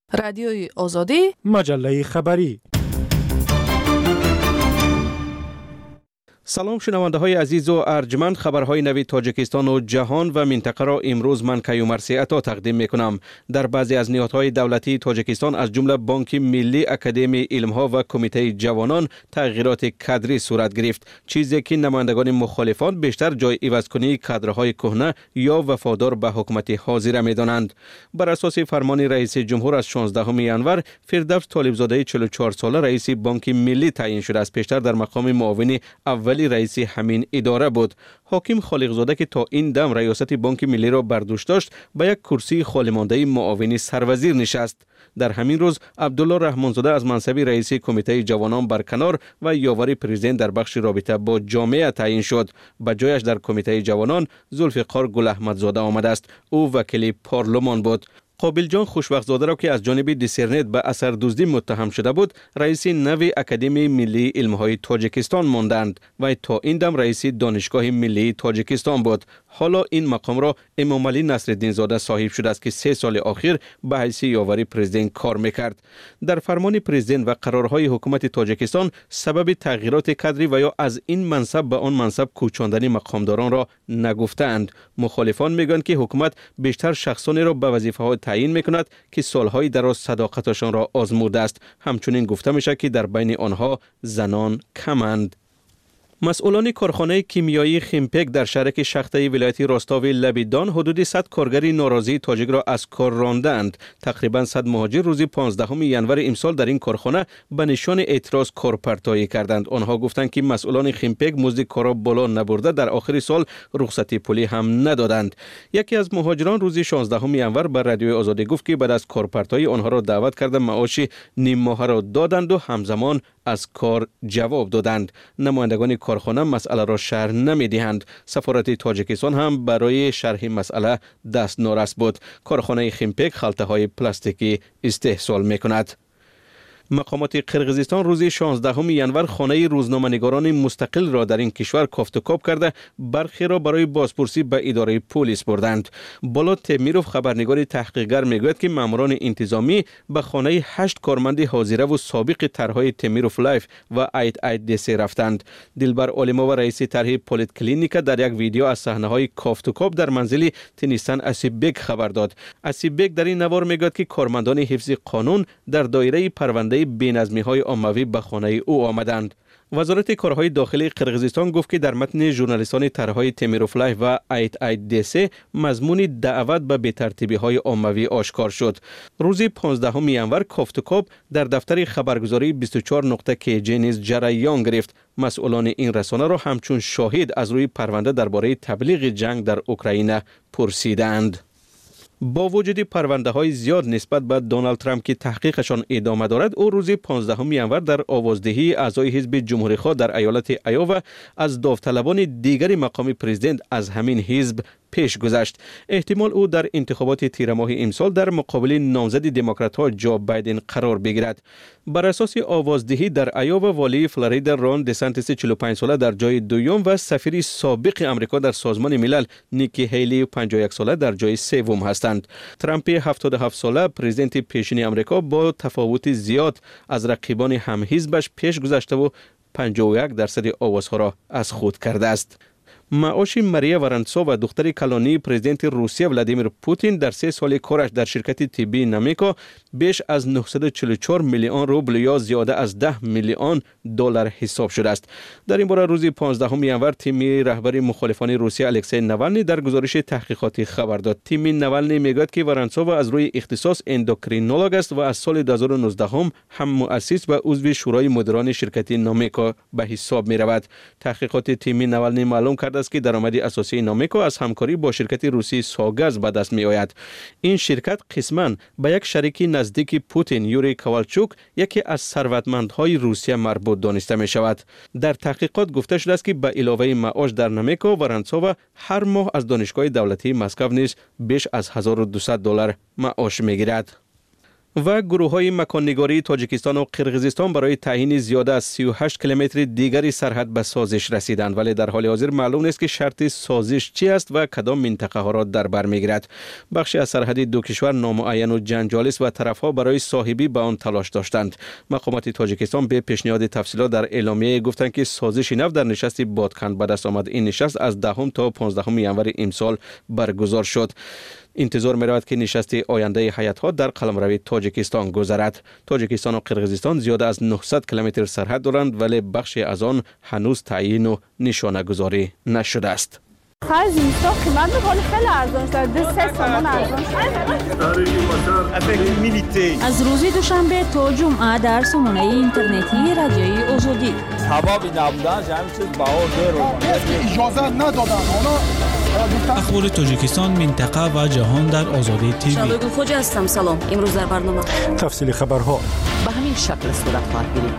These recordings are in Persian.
رادیوی آزادی، مجله خبری. سلام شنونده های عزیز و ارجمند، خبرهای نوی تاجیکستان و جهان و منطقه را امروز من کیومرثی عطا تقدیم میکنم. در بعضی از نهادهای دولتی تاجیکستان از جمله بانک ملی، اکادمی علمها و کمیته جوانان تغییرات کادری صورت گرفت، چیزی که نمایندگان مخالفان بیشتر جای عوض‌کنی کادرهای کهنه یا وفادار به حکومت حاضر میدانند. بر اساس فرمان رئیس جمهور از 16 ینور، فردوس طالبزاده 44 ساله رئیس بانک ملی تعیین شده است. پیشتر در مقام معاون اول رئیس همین اداره بود. حاکم خالقزاده که تا این دم ریاست بانک ملی را بر دوش داشت، به یک کرسی خالی مانده معاون سروزیر نشست. در همین روز عبدالله رحمانزاده از منصب رئیس کمیته جوانان برکنار و یاور پرزیدنت در بخش رابطه با جامعه تعیین شد. به جایش در کمیته جوانان ذوالفقار گل احمدزاده آمده است. او وکیل پارلمان بود. قابل جان خوشبخت‌زاده را که از جانب دیسرنت به اثر دزدی متهم شده بود، رئیس نوی اکادمی ملی علمهای تاجیکستان ماندند و تا این دم رئیس دانشگاه ملی تاجیکستان بود. حالا این مقام را امام علی نصرالدین زاده صاحب شده است که 3 سال اخیر به حیث یاور پرزیدنت کار میکرد. در فرمان پرزیدنت و قرارهای حکومت تاجیکستان سبب تغییرات کادری و یا از این منصب به آن منصب کوچاندن مقامداران را نگفتند. مخالفان میگویند که حکومت بیشتر شخصانی را به وظیفه‌ها تعیین میکند که سالهای دراز صداقتشان را آزموده است. همچنین گفته میشه که در بین آنها زنان کمند. مسئولان کارخانه کیمیایی خیمپک در شهرک شخته ولایت راستاوی لبیدان حدود 100 کارگر ناراضی تاجیک را از کار راندند. تقریبا 100 مهاجر روز 15 ینور امسال در این کارخانه به نشان اعتراض کارپرتایی کردند. آنها گفتند که مسئولان خیمپک مزد کارا بالا نبرده در آخر سال رخصتی پولی هم ندادند. یکی از مهاجران روز 16 ینور به رادیوی آزادی گفت که بعد از کارپرتایی آنها را دعوت کرده معاش نیم ماه را دادند و همزمان از کار جواب دادند. نمایندگان کارخانه مسئله را شرح نمی‌دهند. سفارت تاجیکستان هم برای شرح مسئله دست نارس بود. کارخانه خیمپک خلطه‌های پلاستیکی استحصال می‌کند. مقامات قرقیزستان روز 16 ینور خانه روزنامه‌نگاران مستقل را در این کشور کافت و کاب کرده برخی را برای بازپرسی به اداره پلیس بردند. بولات تمیروف خبرنگار تحقیقگر میگوید که ماموران انتظامی به خانه 8 کارمند حاضره و سابق طرحهای تمیروف لایف و ایت دیسی رفتند. دلبر عالما و رئیس طرح پولیت کلینیکا در یک ویدیو از صحنه‌های کافت و کاب در منزل تنیستان اسیبک خبر داد. اسیبک در این نوار میگوید که کارمندان حفظ قانون در دایره پرونده بی‌نظمی‌های عمومی به خانه او آمدند. وزارت کارهای داخلی قرقیزستان گفت که در متن ژورنالیستان طرحهای تمیروف لایف و ایت دیسی مضمون دعوت به بی‌ترتیبی‌های عمومی آشکار شد. روز 15 ینور کافت و کاب در دفتر خبرگزاری 24.kj نیز جریان گرفت. مسئولان این رسانه را همچون شاهد از روی پرونده درباره تبلیغ جنگ در اوکراین پرسیدند. با وجود پرونده های زیاد نسبت به دونالد ترامپ که تحقیقشان ادامه دارد، او روز 15 ینور در آوازدهی اعضای حزب جمهوری‌خواه در ایالت ایووا از داوطلبان دیگر مقام پرزیدنت از همین حزب پیش گذشت. احتمال او در انتخابات تیر ماه امسال در مقابل نامزد دموکرات‌ها جو بایدن قرار بگیرد. بر اساس آوازدهی در ایووا، والی فلوریدا رون دسانتیس 45 ساله در جای دوم و سفیر سابق امریکا در سازمان ملل نیکی هیلی 51 ساله در جای سوم هستند. ترامپ 77 ساله پرزیدنت پیشین امریکا با تفاوت زیاد از رقیبان هم حزبش پیش گذشته و 51% آوازها را از خود کرده است. معاش ماریا ورنتسووا دختر کلانی پرزیدنت روسیه ولادیمیر پوتین در 3 سال کارش در شرکت طبی نامیکو بیش از 944 میلیون روبل یا زیاده از 10 میلیون دلار حساب شده است. در این باره روز 15 ینور تیم رهبر مخالفان روسیه الکسی ناوالنی در گزارش تحقیقاتی خبر داد. تیم ناوالنی میگوید که ورنتسووا از روی اختصاص اندوکرینولوژ است و از سال 2019 هم مؤسس و عضو شورای مدیران شرکت نامیکو به حساب می رود. تحقیقات تیم ناوالنی معلوم کرد است که درآمد اساسی نامیکو از همکاری با شرکت روسی ساگاز به دست می آید. این شرکت قسماً به یک شریک نزدیک پوتین یوری کوالچوک، یکی از ثروتمندهای روسیه مربوط دانسته می شود. در تحقیقات گفته شده است که به علاوه معاش در نامیکو، ورنتسووا هر ماه از دانشگاه دولتی مسکو نیز بیش از $1200 معاش می گیرد. و گروه‌های مکان‌نگاری تاجیکستان و قرقیزستان برای تعیین زیاده از 38 کیلومتر دیگری سرحد به سازش رسیدند، ولی در حال حاضر معلوم نیست که شرط سازش چی است و کدام منطقه ها را در بر میگیرد. بخشی از سرحد دو کشور نامعین و جنجالی است و طرف‌ها برای صاحبی به آن تلاش داشتند. مقامات تاجیکستان به پیشنهاد تفصیلات در اعلامیه گفتند که سازش نو در نشست بادکن به دست آمد. این نشست از 10 تا 15 ینور امسال برگزار شد. انتظار می‌رود که نشست آینده هیئت‌ها در قلمرو تاجیکستان گذرد. تاجیکستان و قرقیزستان زیاده از 900 کیلومتر سرحد دارند، ولی بخشی از آن هنوز تعیین و نشانه گذاری نشده است. خرج اینستا قیمت می‌کنه خیلی ارزان شده. 3 تومان ارزان شده. از روز دوشنبه تا جمعه در سامانه اینترنتی رادیوی آزادی. سبب نبودنش همین چیز بها زیر اجازه ندادن. اخبار تاجیکستان، منطقه و جهان در آزادی تیوی. شبگو خوجا هستم. سلام. امروز در برنامه تفصیل خبرها به همین شکل صورت خواهد گرفت.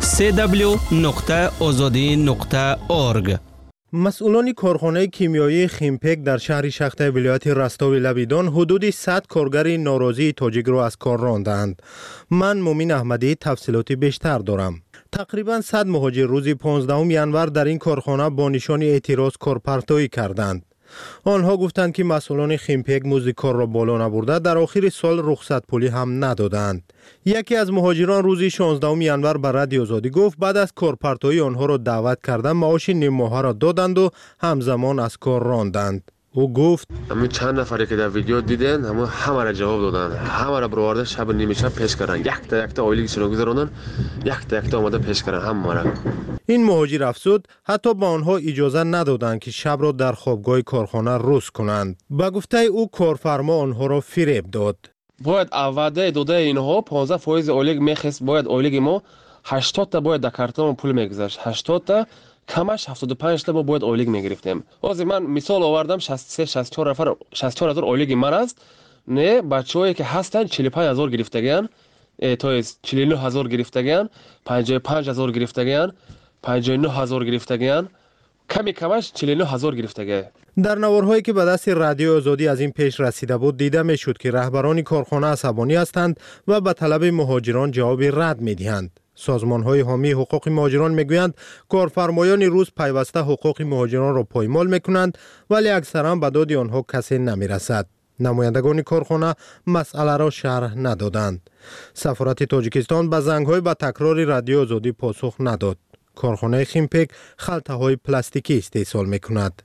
www.azadi.org. مسئولان کارخانه کیمیایی خیمپک در شهر شخته ولایت رستاوی لبیدان حدود 100 کارگر ناراضی تاجیک را از کار راندند. من مومین احمدی تفصیلاتی بیشتر دارم. تقریبا 100 مهاجر روز 15 ینور در این کارخانه با نشان اعتراض کارپرتایی کردند. آنها گفتند که مسئولان خیمپک مزد کار را بالا نبرده در آخر سال رخصت پولی هم ندادند. یکی از مهاجران روز 16 ینور به رادیو آزادی گفت بعد از کارپرتایی آنها را دعوت کردند، معاش نیم ماهه را دادند و همزمان از کار راندند. او گفت همین چند نفری که در ویدیو دیدن همه را جواب دادن، همه را برآورده شب نیمه شب پیش کردن، یک تا آیلیگشون گذروندن، یک تا آمده پیش کردن همه را. این مهاجر افزود حتی به آنها اجازه ندادند که شب را در خوابگاه کارخانه روز کنند. به گفته او کارفرما آنها را فریب داد. باید وعده داده اینها 15% آیلیگ میخواست، باید آیلیگ ما 80 تا باید در کارتون پول میگذاشت، 80 تا کمش 75 تا باید آیلیگ میگرفتیم. از من مثال آوردم 64 نفر 64000 آیلیگ من است، نه بچه‌ای که هستن 45000 گرفتگیان، تا 49000 گرفتگیان، 55000 گرفتگیان، 59000 گرفتگیان، کمش 49000 گرفتگی. در نوارهایی که به دست رادیو آزادی از این پیش رسیده بود دیده میشد که رهبران کارخانه عصبانی هستند و به طلب مهاجران جواب رد میدهند. سازمان‌های حامی حقوق مهاجران میگویند کارفرمایان روز پیوسته حقوق مهاجران را پایمال میکنند، ولی اکثرا به داد آنها کسی نمیرسد. نمایندگان کارخانه مسئله را شرح ندادند. سفارت تاجیکستان به زنگ‌های به تکرار رادیو آزادی پاسخ نداد. کارخانه خیمپک خلطه‌های پلاستیکی استحصال میکند.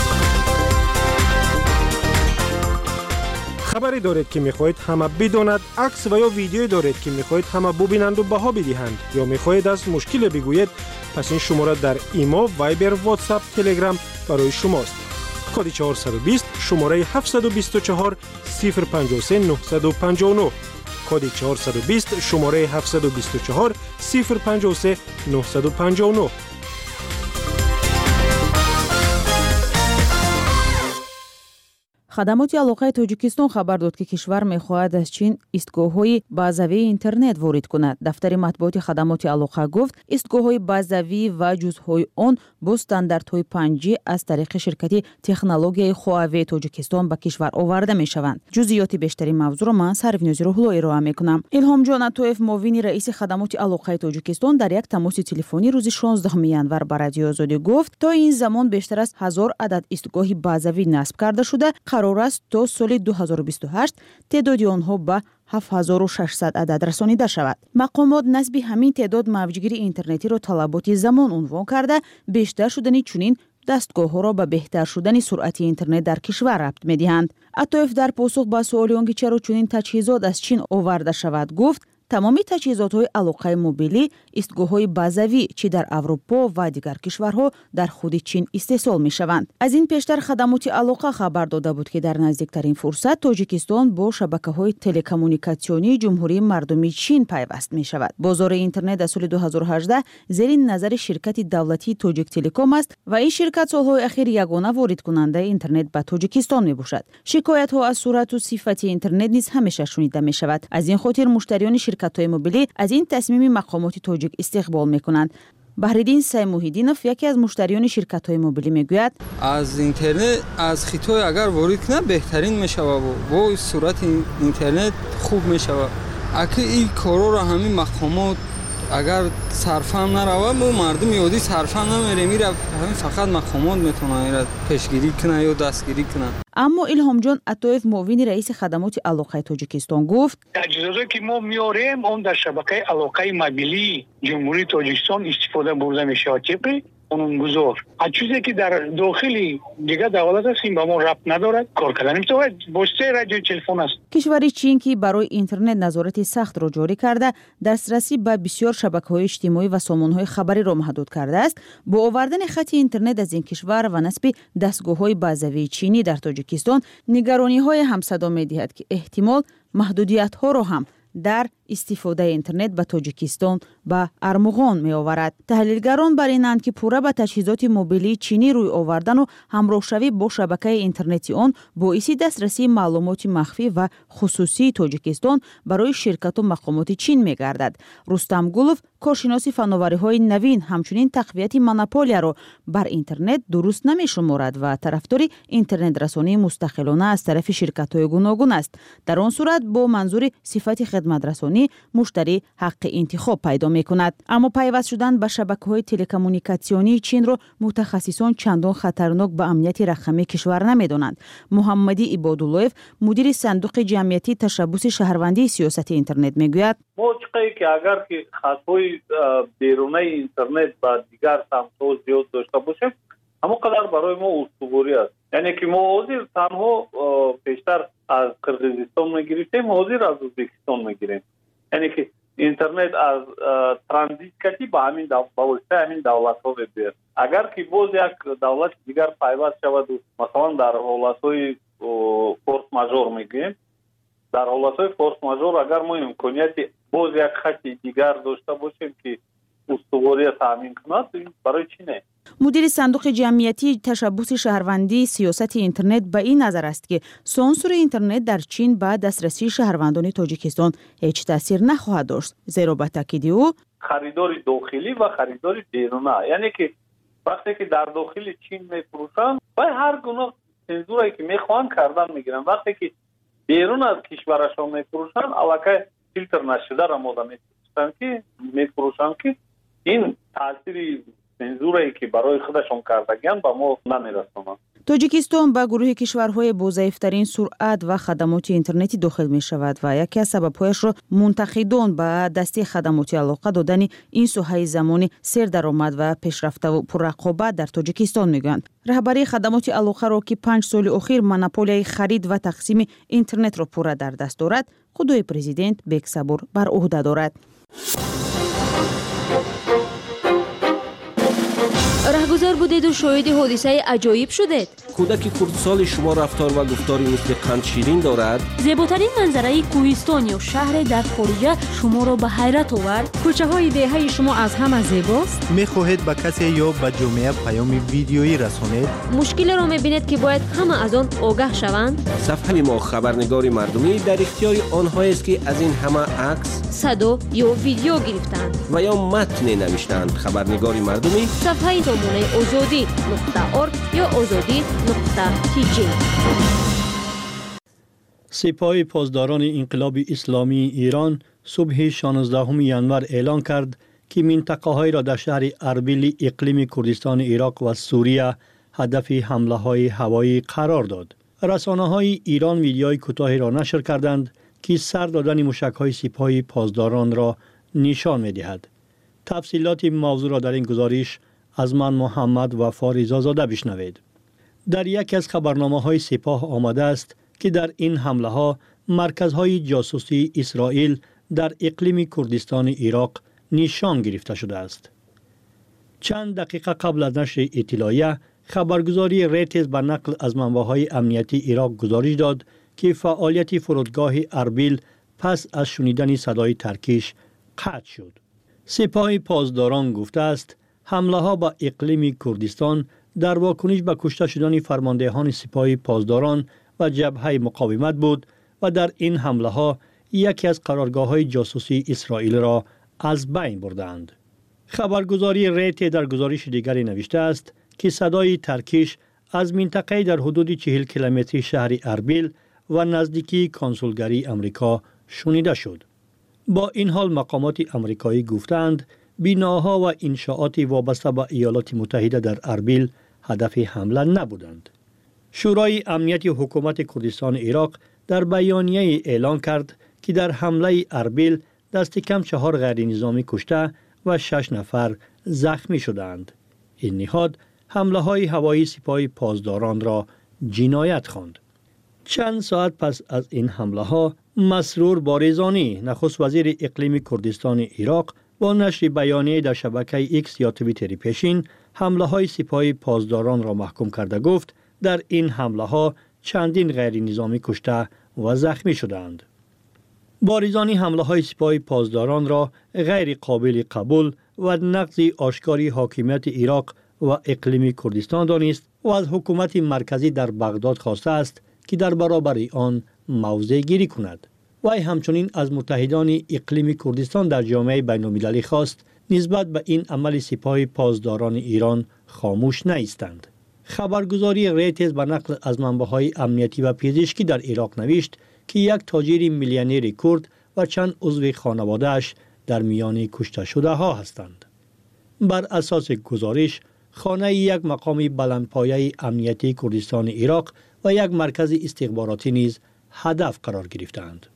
خبری دارید که میخواهید همه بداند، عکس و یا ویدیویی دارید که میخواهید همه ببینند و بها بدهند، یا میخواهید از مشکل بگویید، پس این شماره در ایما، وایبر، واتساپ، تلگرام برای شماست. کد 420 شماره 724 053 959. کد 420 شماره 724 053 959. خدمات علاقه تاجیکستان خبر داد که کشور می‌خواهد از چین ایستگاه‌های بازاوی اینترنت وارد کند. دفتر مطبوعات خدمات علاقه گفت ایستگاه‌های بازاوی و جزءهای آن با استانداردهای 5G از طریق شرکت تکنولوژی هواوی تاجیکستان به کشور آورده می‌شوند. جزئیات بیشتری موضوع را من سروینوزی روحلو ارائه می‌کنم. الهام جان عطوف معاون رئیس خدمات علاقه تاجیکستان در یک تماس تلفنی روز 16 ینور به رادیو آزادی گفت تا این زمان بیشتر از 1000 عدد ایستگاه بازاوی نصب کرده شده. قرار است تا سال 2028 تعداد آنها به 7600 عدد رسانیده شود. مقامات نسبی همین تعداد موجگیری اینترنتی را طلبات زمان عنوان کرده بیشتر شدن چنین دستگاه‌ها را به بهتر شدن سرعت اینترنت در کشور ربط می‌دهند. عطوف در پاسخ به سوال آنکه چرا چنین تجهیزات از چین آورده شود گفت تمامی تجهیزات‌های علاقه موبیلی ایستگاه‌های بازاوی چه در اروپا و دیگر کشورها در خود چین استحصال می‌شوند. از این پیشتر خدمات علاقه خبر داده بود که در نزدیکترین فرصت تاجیکستان با شبکه‌های تلکومونیکاسیونی جمهوری مردمی چین پیوست می‌شود. بازار اینترنت در سال 2018 زیر نظر شرکت دولتی تاجیک تلکام است و این شرکت سال‌های اخیر یگانه وارد کننده اینترنت به تاجیکستان می‌باشد. شکایت‌ها از سرعت و صفت اینترنت نیز همیشه شنیده می‌شود. از این خاطر مشتریان شرکت‌های موبیلی از این تصمیم مقامات تاجیک استقبال می‌کنند. بهریدین سیموهیدینوف یکی از مشتریان شرکت‌های موبیلی میگوید از اینترنت از خطای اگر وارد کنه بهترین میشود و با سرعت اینترنت خوب میشود اگه این کارا را همین مقامات اگر صرفم نروه ما مردم یادی صرفم نمیره میره همین فقط مقامات میتونه پیشگیری کنه یا دستگیری کنه. اما الهام جان عطایف معاون رئیس خدمات علاقه تاجیکستان گفت تجهیزاتی که ما میاریم اون در شبکه علاقه موبیلی جمهوری تاجیکستان استفاده برده میشه طبق قانونگذار. از چیزی که در داخل دیگه دولت هستیم با ما ربط ندارد کار کردن میتونه بسته رادیو تلفن است. کشور چین که برای اینترنت نظارت سخت را جاری کرده دسترسی به بسیار شبکه‌های اجتماعی و سامانه‌های خبری را محدود کرده است. با آوردن خط اینترنت از این کشور و نصب دستگاه‌های بازاوی چینی در تاجیکستان نگرانی‌های همصدا می‌دهد که احتمال محدودیت‌ها را هم در استفاده اینترنت به تاجیکستان به ارمغان می آورد. تحلیلگران بر اینند که پوره به تجهیزات موبیلی چینی روی آوردن و همراهشوی با شبکه اینترنتی آن باعث دسترسی معلومات مخفی و خصوصی تاجیکستان برای شرکت و مقامات چین می گردد. رستم گلوف کارشناس فناوری‌های نوین همچنین تقویت مونوپولیا را بر اینترنت درست نمی شمارد و طرفدار اینترنت رسانی مستقلانه از طرف شرکت‌های گوناگون است. در آن صورت با منظور صفت خدمت رسانی مشتری حق انتخاب پیدا می کند. اما پیوست شدن به شبکه‌های تلکومونیکاسیونی چین را متخصصان چندان خطرناک به امنیت رقمی کشور نمی‌دانند. محمدی عبادالله‌اف مدیر صندوق جمعیتی تشبث شهروندی سیاست اینترنت میگوید ما چقدر که اگر که خطای بیرونی اینترنت با دیگر سمت‌ها زیاد داشته باشیم اما قدر برای ما استواری است. یعنی که ما حاضر تنها پیشتر از قرقیزستان میگیریم حاضر از ازبکستان میگیریم. یعنی که اینترنت از ترانزیت کردی با همین همین دولت ها بیاد. اگر که باز یک دولت دیگر پیوست شود مثلا در حالتهای فورس ماژور میگیم در حالتهای فورس ماژور اگر ما امکانیت باز یک خط دیگر داشته باشیم که استواری تامین کند برای چی نه؟ مدیر صندوق جمعیتی تشبث شهروندی سیاست اینترنت به این نظر است که سانسور اینترنت در چین به دسترسی شهروندان تاجیکستان هیچ تاثیر نخواهد داشت، زیرا به تاکید او خریدار داخلی و خریدار بیرونی، یعنی که وقتی که در داخل چین میفروشن و هر گونه سانسوری که میخوان کردن میگیرن، وقتی که بیرون از کشورشون میفروشن البته فیلتر نشده را ماده میفروشن که این تاثیر سانسوری که برای خودشون کردگان با ما نمیرسونن. تاجیکستان به گروه کشورهای با ضعیفترین سرعت و خدمات اینترنتی داخل می شود و یکی از سبب‌هایش را منتقدان به دسته خدمات علاقه دادن این ساحه زمانی سر درآمد و پیشرفته و پررقابت در تاجیکستان میگویند. رهبری خدمات علاقه را که 5 سال اخیر مونوپولیای خرید و تقسیم اینترنت را پوره در دست دارد، خودی پرزیدنت بیک صبور بر عهده دارد. رهگذر بودید و شاهد حادثه عجایب شدید. کودک کردسال شما رفتار و گفتاری مثل قند شیرین دارد. زیباترین منظره کوهستان یا شهر در خارج شما را به حیرت آورد. کوچه های دهه شما از همه زیباست. میخواهید به کسی یا به جامعه پیام ویدیویی رسانید؟ مشکل را میبینید که باید همه از آن آگاه شوند. صفحه ما خبرنگار مردمی در اختیار آنهایی است که از این همه عکس، صدا یا ویدیو گرفتند و یا متن نوشتند. خبرنگار مردمی صفحه سامانه azadi.org یا azadi.tg. سپاه پاسداران انقلاب اسلامی ایران صبح 16 ینور اعلان کرد که منطقه‌های را در شهر اربیل اقلیم کردستان عراق و سوریه هدف حمله‌های هوایی قرار داد. رسانه‌های ایران ویدیوهای کوتاهی را نشر کردند که سر دادن موشک‌های سپاه پاسداران را نشان می‌دهد. تفصیلات موضوع را در این گزارش از من محمد و فاریزا زاده بشنوید. در یکی از خبرنامه‌های سپاه آمده است که در این حمله‌ها مرکزهای جاسوسی اسرائیل در اقلیم کردستان عراق نشان گرفته شده است. چند دقیقه قبل از نشر اطلاعیه، خبرگزاری ریتز به نقل از منبع‌های امنیتی عراق گزارش داد که فعالیت فرودگاه اربیل پس از شنیدن صدای ترکیش قطع شد. سپاه پاسداران گفته است حمله ها به اقلیم کردستان در واکنش به کشته شدن فرماندهان سپاه پاسداران و جبهه مقاومت بود و در این حمله ها یکی از قرارگاه های جاسوسی اسرائیل را از بین بردند. خبرگزاری ریت در گزارش دیگری نوشته است که صدای ترکیش از منطقه در حدود 40 کیلومتری شهر اربیل و نزدیکی کنسولگری امریکا شنیده شد. با این حال مقامات آمریکایی گفتند بناها و انشاءات وابسته به ایالات متحده در اربیل هدف حمله نبودند. شورای امنیت حکومت کردستان عراق در بیانیه اعلان کرد که در حمله اربیل دست کم 4 غیر نظامی کشته و 6 نفر زخمی شدند. این نهاد حمله های هوایی سپاه پاسداران را جنایت خواند. چند ساعت پس از این حمله ها مسرور باریزانی نخست وزیر اقلیم کردستان عراق با نشر بیانیه در شبکه ایکس یا توییتر پیشین حمله های سپاه پاسداران را محکوم کرده گفت در این حمله ها چندین غیر نظامی کشته و زخمی شدند. باریزانی حمله های سپاه پاسداران را غیر قابل قبول و نقض آشکاری حاکمیت عراق و اقلیم کردستان دانست و از حکومت مرکزی در بغداد خواسته است که در برابر آن موضع گیری کند. وی همچنین از متحدان اقلیم کردستان در جامعه بین‌المللی خواست نسبت به این عمل سپاه پاسداران ایران خاموش نایستند. خبرگزاری ریترز به نقل از منبع‌های امنیتی و پزشکی در عراق نوشت که یک تاجر میلیونر کرد و چند عضو خانواده‌اش در میان کشته شده ها هستند. بر اساس گزارش خانه یک مقام بلندپایه امنیتی کردستان عراق و یک مرکز استخباراتی نیز هدف قرار گرفتند.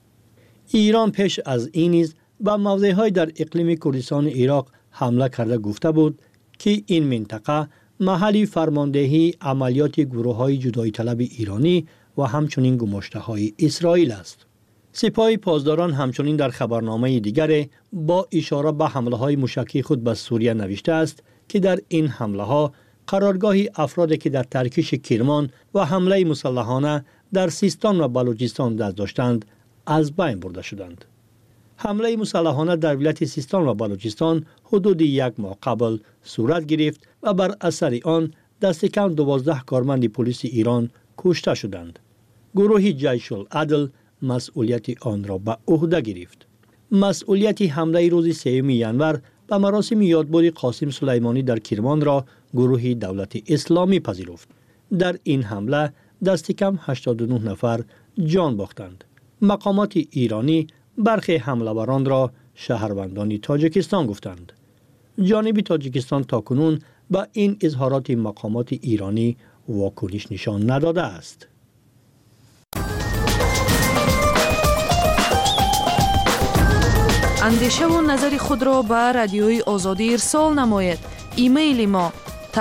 ایران پیش از این نیز به موضع‌های در اقلیم کردستان عراق حمله کرده گفته بود که این منطقه محل فرماندهی عملیات گروه‌های جدایی طلب ایرانی و همچنین گماشته‌های اسرائیل است. سپاه پاسداران همچنین در خبرنامه دیگر با اشاره به حمله‌های موشکی خود به سوریه نوشته است که در این حمله‌ها قرارگاهی افرادی که در ترکیش کرمان و حمله مسلحانه در سیستان و بلوچستان دست داشتند از بین برده شدند. حمله مسلحانه در ولایت سیستان و بلوچستان حدود 1 ماه قبل صورت گرفت و بر اثر آن دست کم 12 کارمند پلیس ایران کشته شدند. گروه جیش العدل مسئولیت آن را به عهده گرفت. مسئولیت حمله روز 3 ژانویه به مراسم یادبود قاسم سلیمانی در کرمان را گروه دولت اسلامی پذیرفت. در این حمله دست کم 89 نفر جان باختند. مقامات ایرانی برخی حمله‌وران را شهروندان تاجیکستان گفتند. جانب تاجیکستان تاکنون به این اظهارات مقامات ایرانی واکنش نشان نداده است. اندیشه و نظر خود را به رادیوی آزادی ارسال نماید. ایمیل ما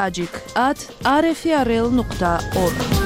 tajik@rfrl.org.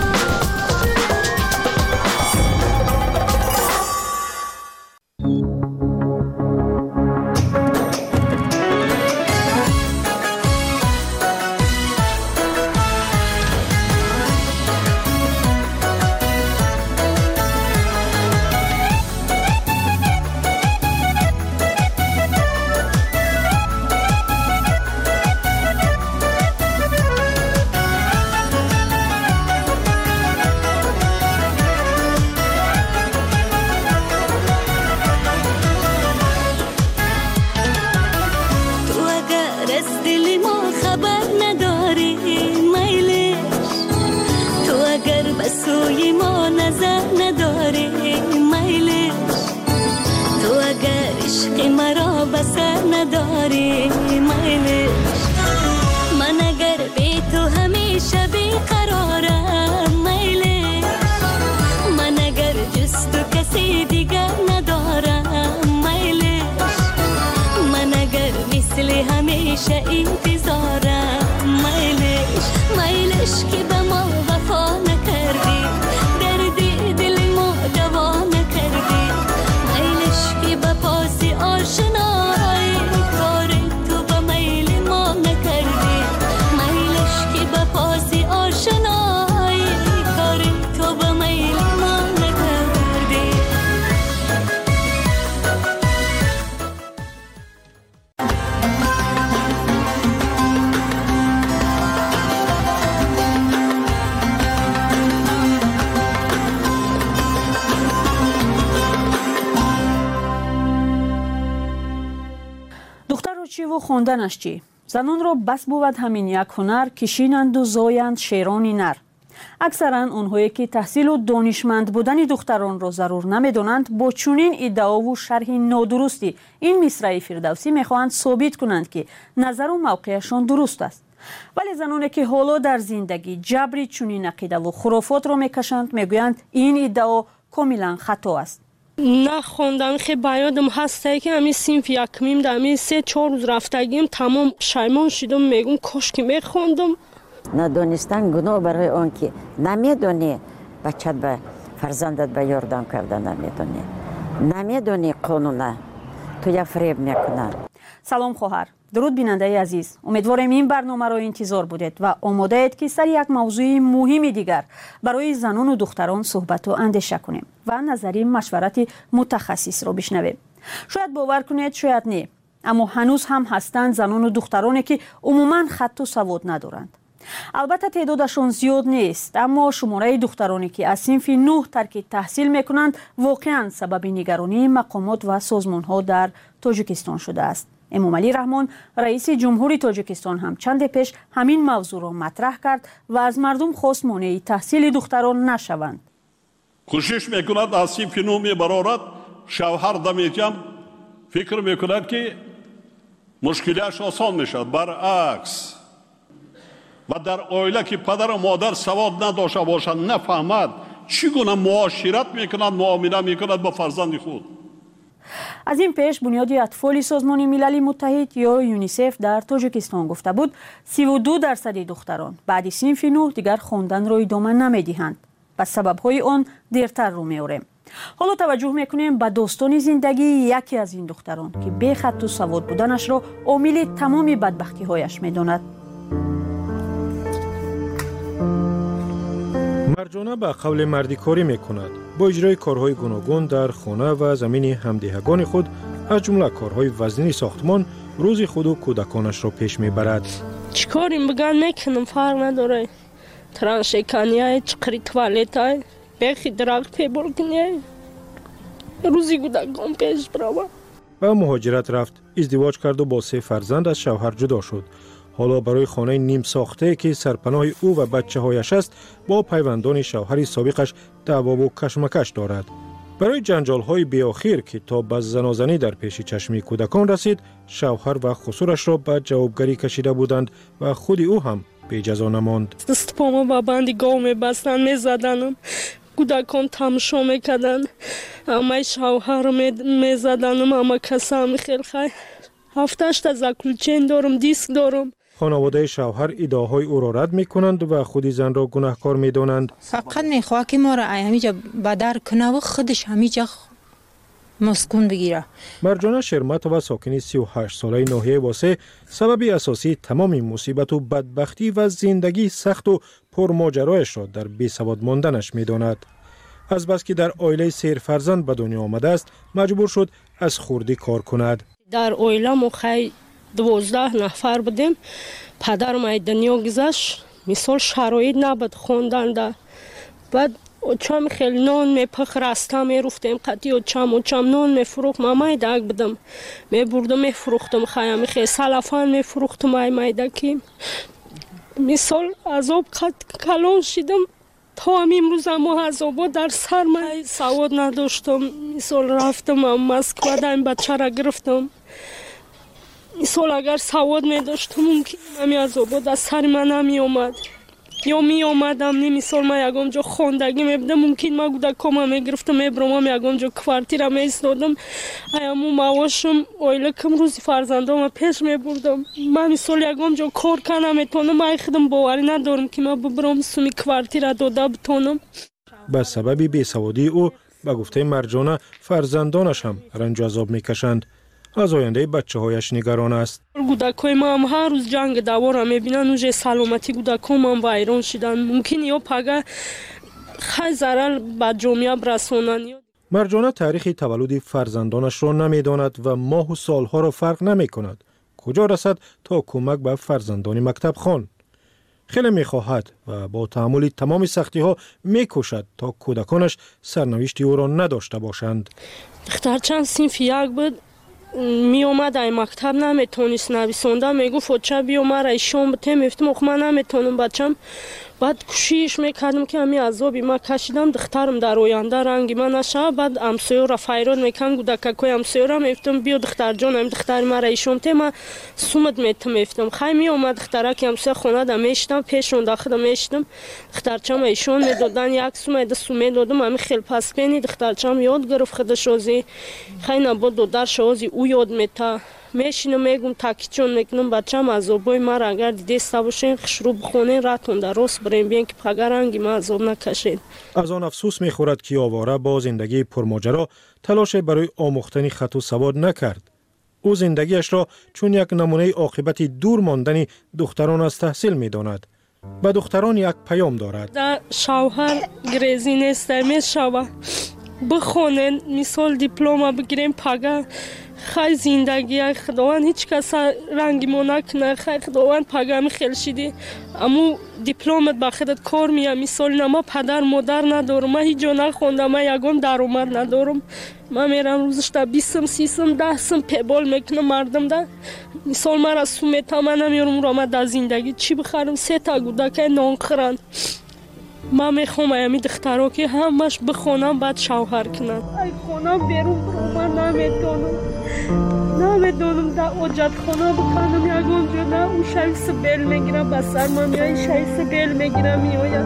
خوندنش چی؟ زنان را بس بود همین یک هنر، کشینند و زایند شیرانی نر. اکثرا اونهایی که تحصیل و دانشمند بودن دختران را ضرور نمیدونند با چنین ادعا و شرح نادرستی این مصرع فردوسی میخواهند ثابت کنند که نظر و موقعشان درست است. ولی زنانی که حالا در زندگی جبری چنین عقیده و خرافات را میکشند میگویند این ادعا کاملا خطا است. نه خوندم خیلی بیادم هسته که همی صنف یکمیم در همی 3-4 روز رفتگیم تمام پشیمان شدم میگم کاش که میخوندم. ندانستن گناه برای آن که نمیدونی بچت به فرزندت به یاردم کرده نمیدونی قانونه تو یا فریب میکنن. سلام خواهر، درود بیننده عزیز، امیدوارم این برنامه را انتظار بودید و آماده اید که سر یک موضوع مهم دیگر برای زنان و دختران صحبت و اندیشه کنیم و نظری مشورت متخصص را بشنویم. شاید باور کنید شاید نه، اما هنوز هم هستند زنان و دخترانی که عموما خط و سواد ندارند. البته تعدادشان زیاد نیست، اما شماره دخترانی که از صنف 9 ترک تحصیل میکنند واقعا سبب نگرانی مقامات و سازمان ها در تاجیکستان شده است. امامعلی رحمان رئیس جمهوری تاجیکستان هم چند پیش همین موضوع را مطرح کرد و از مردم خواست مانع تحصیل دختران نشوند. کوشش میکند از صنف 9 میبرارد، شوهر دمیجم فکر میکند که مشکلش آسان میشد. برعکس و در عائله که پدر و مادر سواد نداشته باشند نفهمد چگونه معاشرت میکنند معامله میکند با فرزند خود. از این پیش بنیاد اطفال سازمان ملل متحد یا یونیسف در تاجیکستان گفته بود 32% دختران بعد صنف 9 دیگر خواندن را ادامه نمیدهند. به سبب‌های آن دیرتر رو میاریم. حالا توجه میکنیم به داستان زندگی یکی از این دختران که بی خط و سواد بودنش را عامل تمام بدبختی هایش میداند. مرجانه به قول مردی کاری میکند. با اجرای کارهای گوناگون در خانه و زمین همدیهگان خود از جمله کارهای وزنی ساختمان روزی خود و کودکانش را پیش میبرد. چیکاریم بگن میکنم فرق نداره. ترانشکنیای چقری توالتای بخی درخت پیبر کنیای روزی کودکان پیش برام. و مهاجرت رفت، ازدواج کرد و با 3 فرزند از شوهر جدا شد. حالا برای خانه نیم ساخته که سرپناه او و بچه هایش است با پیوندان شوهر سابقش دعوا و کشمکش دارد. برای جنجال های بیاخیر که تا به زنازنی در پیش چشمی کودکان رسید، شوهر و خسرش را به جوابگری کشیده بودند و خود او هم بی جزا نماند. دست پامو با بند گاو میبستن میزدنم، کودکان تماشا میکردن، اما شوهر میزدنم، اما کسا خیلی خیلی 7-8 تا زاکلچین دارم، دیسک دارم. خانواده شوهر ادعاهای او را رد میکنند و خودی زن را گناهکار میدانند. فقط میخواد که ما را همیجا بدر کنه و خودش همیجا مسکون بگیره. مرجانه شرمتова ساکن 38 ساله ناحیه واسه سبب اساسی تمام مصیبت و بدبختی و زندگی سخت و پرماجرایش را در بیسواد ماندنش میداند. از بس که در عائله 3 فرزند به دنیا آمده است مجبور شد از خردی کار کند. در عائله ما خیلی 12 نفر بودیم. پدر ما دنیا گذشت، مثال شرایط نبود خواندن ده. بعد اوچام خیلی نان میپخ رسته میرفتیم قطعی اوچام نان میفروخت مامای دک بدم میبردم میفروختم خیلی خیلی سلفان میفروختم مایده که مثال عذاب کلان شدم تا هم امروز اما عذابا در سر من سواد نداشتم. مثال رفتم مسکو دایم بچه را گرفتم. مثال اگر سواد می داشتم ممکن همی عذابا در سر من نمی آمد یا می آمدم نی. مثال ما یکم جا خواندگی می بدم ممکن ما کودکام می گرفتم می برام یکم جا کوارتیر می ایستادم ایامو مواشم اویلکم روزی فرزندام پیش می بردم. من مثال یکم جا کار کنم میتونم من خودم باوری ندارم که ما برام سومی کوارتیر داده بتونم. به سبب بیسوادی او به گفته مرجانه فرزندانش هم رنج و عذاب میکشند. از آینده بچه هایش نگران است. کودکای ما هم هر روز جنگ دوار میبینن و سلامتی کودکام هم ویران شدن. ممکن یا پگه خیلی ضرر به جامعه برسونن. مرجانه تاریخ تولد فرزندانش را نمیداند و ماه و سالها را فرق نمی کند. کجا رسد تا کمک به فرزندان مکتب خوان. خیلی میخواهد و با تحمل تمام سختی ها میکوشد تا کودکانش سرنوشت او را نداشته باشند. دختر چند صنف یک بود میومد ای مکتب نمیتونست نویسونده میگفت بچه بیا مرا ایشون بته میفتم من نمیتونم بچم بعد کوشش میکردم که همین عذابی ما کشیدم دخترم در آینده رنگی من نشه بعد امسایه را فیراد میکن گودککوی امسایه را میفتم بیا دختر جان هم دختر مرا ایشون ته من سومت میفتم خیلی میومد دختره که امسایه خونه دا میشتم پیشون داخل میشتم دخترچم ایشون میدادن یک سوم ده سوم دادم همین خیلی پس بینی دخترچم یاد گرفت خودش روزی خیلی نبود دودر شوزی او یاد میتا میشینم میگم تاکیچون میکنم بچم عذابای مرا اگر دیسته باشین شروع بخونین راتون درست بریم بیان که پگرنگی ما عذاب نکشین. از آن افسوس میخورد که آواره با زندگی پرماجرا تلاش برای آموختن خط و سواد نکرد. او زندگیش را چون یک نمونه عاقبت دور ماندن دختران از تحصیل میداند. به دختران یک پیام دارد. در شوهر گریزی نیست میشوه بخونین مثال دیپلم بگیریم پگه خیلی زندگی خداوند هیچ کس رنگی ما نکنه خیلی خداوند پگه خیلی شدی اما دیپلمت با خودت کار میام مثال نه ما پدر مادر ندارم من هیچ جا نخوندم من یگان درآمد ندارم من میرم روزش تا 20 30 10 پیبال میکنم مردم ده مثال من از سومت من نمیارم رو من در زندگی چی بخرم 3 تا گودک نان خورند من میخوام ایمی دخترها که همش بخونم بعد شوهر کنن ای خونم بیرون برو من نمیدونم در اوجت خونه بکنم یکون جو نه اون شخص بیل میگیرم بسر من میای شخص بیل میگیرم میاید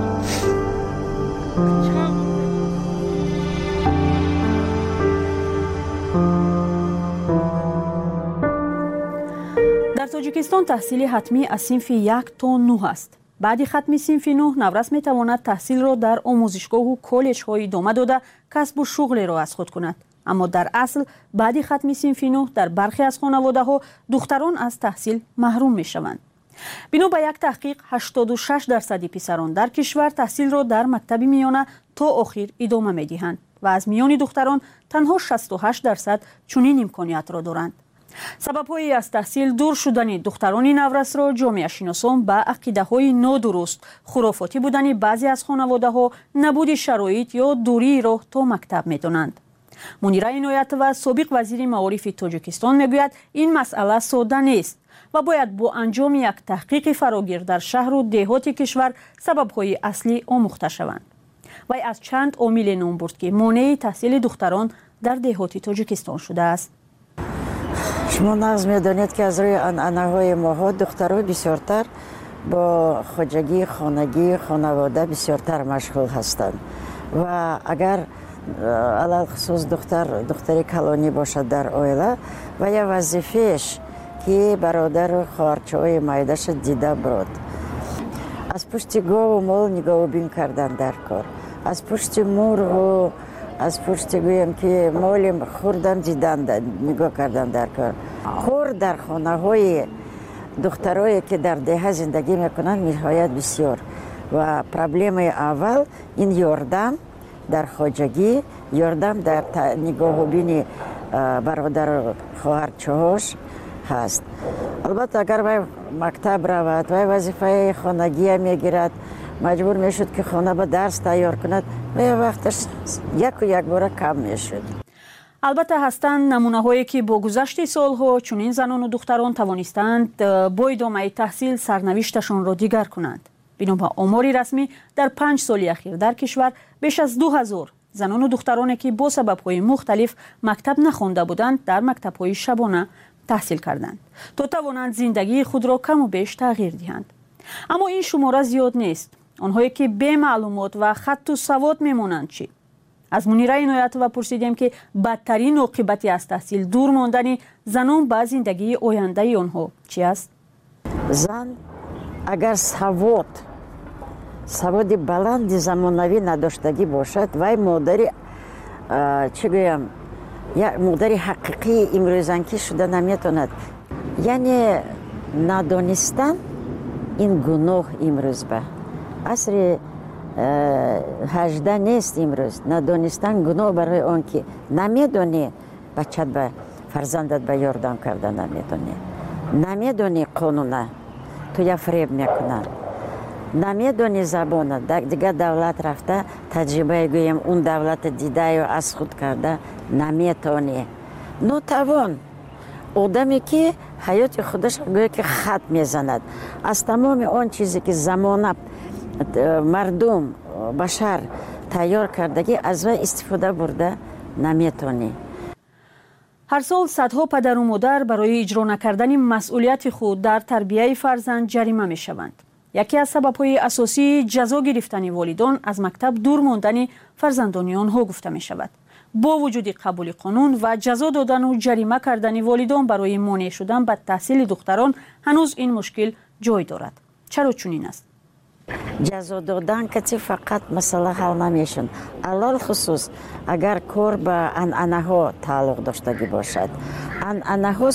در تاجیکستان تحصیل حتمی از صنف 1 تا 9 است. بعد ختم صنف 9 نورس میتواند تحصیل را در آموزشگاه و کالج های ادامه داده کسب و شغل را از خود کند. اما در اصل بعد ختم صنف 9 در برخی از خانواده ها دختران از تحصیل محروم می شوند. بنا به یک تحقیق 86% پسران در کشور تحصیل را در مکتب میانه تا آخر ادامه می دهند و از میان دختران تنها 68% چنین امکانیت را دارند. سبب‌های از تحصیل دور شدن دختران نورس را جامعه شناسان به عقیده‌های نادرست، خرافاتی بودن بعضی از خانواده‌ها، نبود شرایط یا دوری راه تا مکتب می‌دانند. منیره عنایت و سابق وزیر معارف تاجیکستان میگوید این مسئله ساده نیست و باید با انجام یک تحقیق فراگیر در شهر و دهات کشور سبب‌های اصلی آموخته شوند. وی از چند عامل نام برد که مانع تحصیل دختران در دهات تاجیکستان شده است. شما نقض می‌دانید که از روی عنعنه‌های ماها دخترها بسیارتر با خواجگی خانگی خانواده بسیارتر مشغول هستند و اگر علل خصوص دختری کلانی باشد در عائله و یا وظیفهش که برادر و خواهرچه‌های مایدش دیده برد از پشت گاو و مال نگاه و بین کردن در کار از پشت مرغ و از پشت گویم که مال خوردن دیدن نگاه کردن در کار خور در خانه های دخترایی که در ده زندگی میکنن می‌آید بسیار و پرابلم اول این یاردم در خواجگی یاردم در نگاه و بین برادر و خواهرچه‌هاش هست. البته اگر وی مکتب رود وی وظیفه خانگی میگیرد مجبور میشد که خانه به درس تیار کند و وقتش یک بار کم میشد. البته هستند نمونه هایی که با گذشت سالها چنین زنان و دختران توانستند با ادامه تحصیل سرنوشتشان را دیگر کنند. بنا به آمار رسمی در 5 سال اخیر در کشور بیش از 2000 زنان و دخترانی که با سبب‌های مختلف مکتب نخوانده بودند در مکتب‌های شبانه تحصیل کردند تا توانند زندگی خود را کم و بیش تغییر دهند. اما این شماره زیاد نیست. آنهایی که بی معلومات و خط و سواد میمونند چی؟ از منیره عنایت و پرسیدیم که بدترین عاقبتی از تحصیل دور ماندن زنان به زندگی آینده آنها چی است؟ زن اگر سواد بلند زمانوی نداشتگی باشد وی مادری چی گویم مادری حقیقی امروزنکی شده نمیتواند. یعنی ندانستن این گناه امروز به عصر 18 نیست امروز. ندانستن گناه برای آن که نمیدونی بچت به فرزندت به یاردان کرده نمیدونی قانونه تو یا فریب میکنن نمیدونی زبانه دیگه دولت رفته تجربه گویم اون دولت دیده و از خود کرده نمیتونی نتوان آدمی که حیات خودش گویا که خط میزند از تمام آن چیزی که زمانه مردم بشر تیار کردگی از وی استفاده برده نمیتونی. هر سال صدها پدر و مادر برای اجرا نکردن مسئولیت خود در تربیت فرزند جریمه می شوند. یکی از سبب‌های اساسی جزا گرفتن والدان از مکتب دور ماندن فرزندان آنها گفته می شود. با وجود قبول قانون و جزا دادن و جریمه کردن والدان برای مانع شدن به تحصیل دختران هنوز این مشکل جای دارد. چرا چنین است؟ جزا دادن که فقط مسئله حل نمیشن. علال خصوص اگر کار به انعنه ها تعلق داشتگی باشد. انعنه ها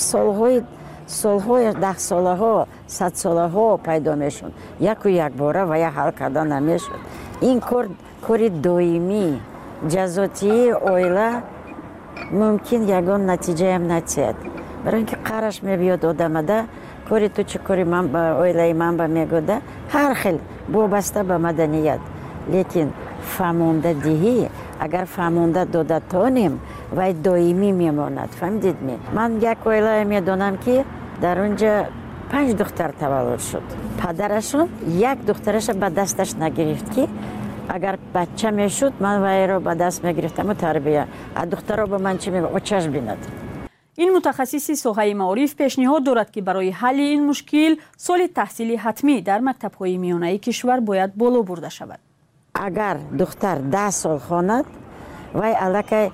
سالهای 10 ساله ها 100 ساله ها پیدا میشن. یک و یک باره و یک حل کردن نمیشد. این کار دائمی جزاتی اویله ممکن یگان نتیجه هم نتید. برای اینکه قرش میبیاد آدمده کاری تو چه کاری من با اویله من با میگوده هر خیلی وابسته به مدنیت. لیکن فهمونده دیهی اگر فهمونده داده تانیم و دائمی میماند. فهمیدید می؟ من یک اویله میدونم که در اونجا 5 دختر تولد شد. پدرشون یک دخترش به دستش نگرفت که اگر بچه میشد من وی رو به دست میگرفتم و تربیه. دختر رو به من چی میگه؟ چشم بیند. این متخصص ساحه معارف پیشنهاد دارد که برای حل این مشکل سال تحصیلی حتمی در مکتب‌های میانه کشور باید بالا برده شود. اگر دختر 10 سال خواند وی الکی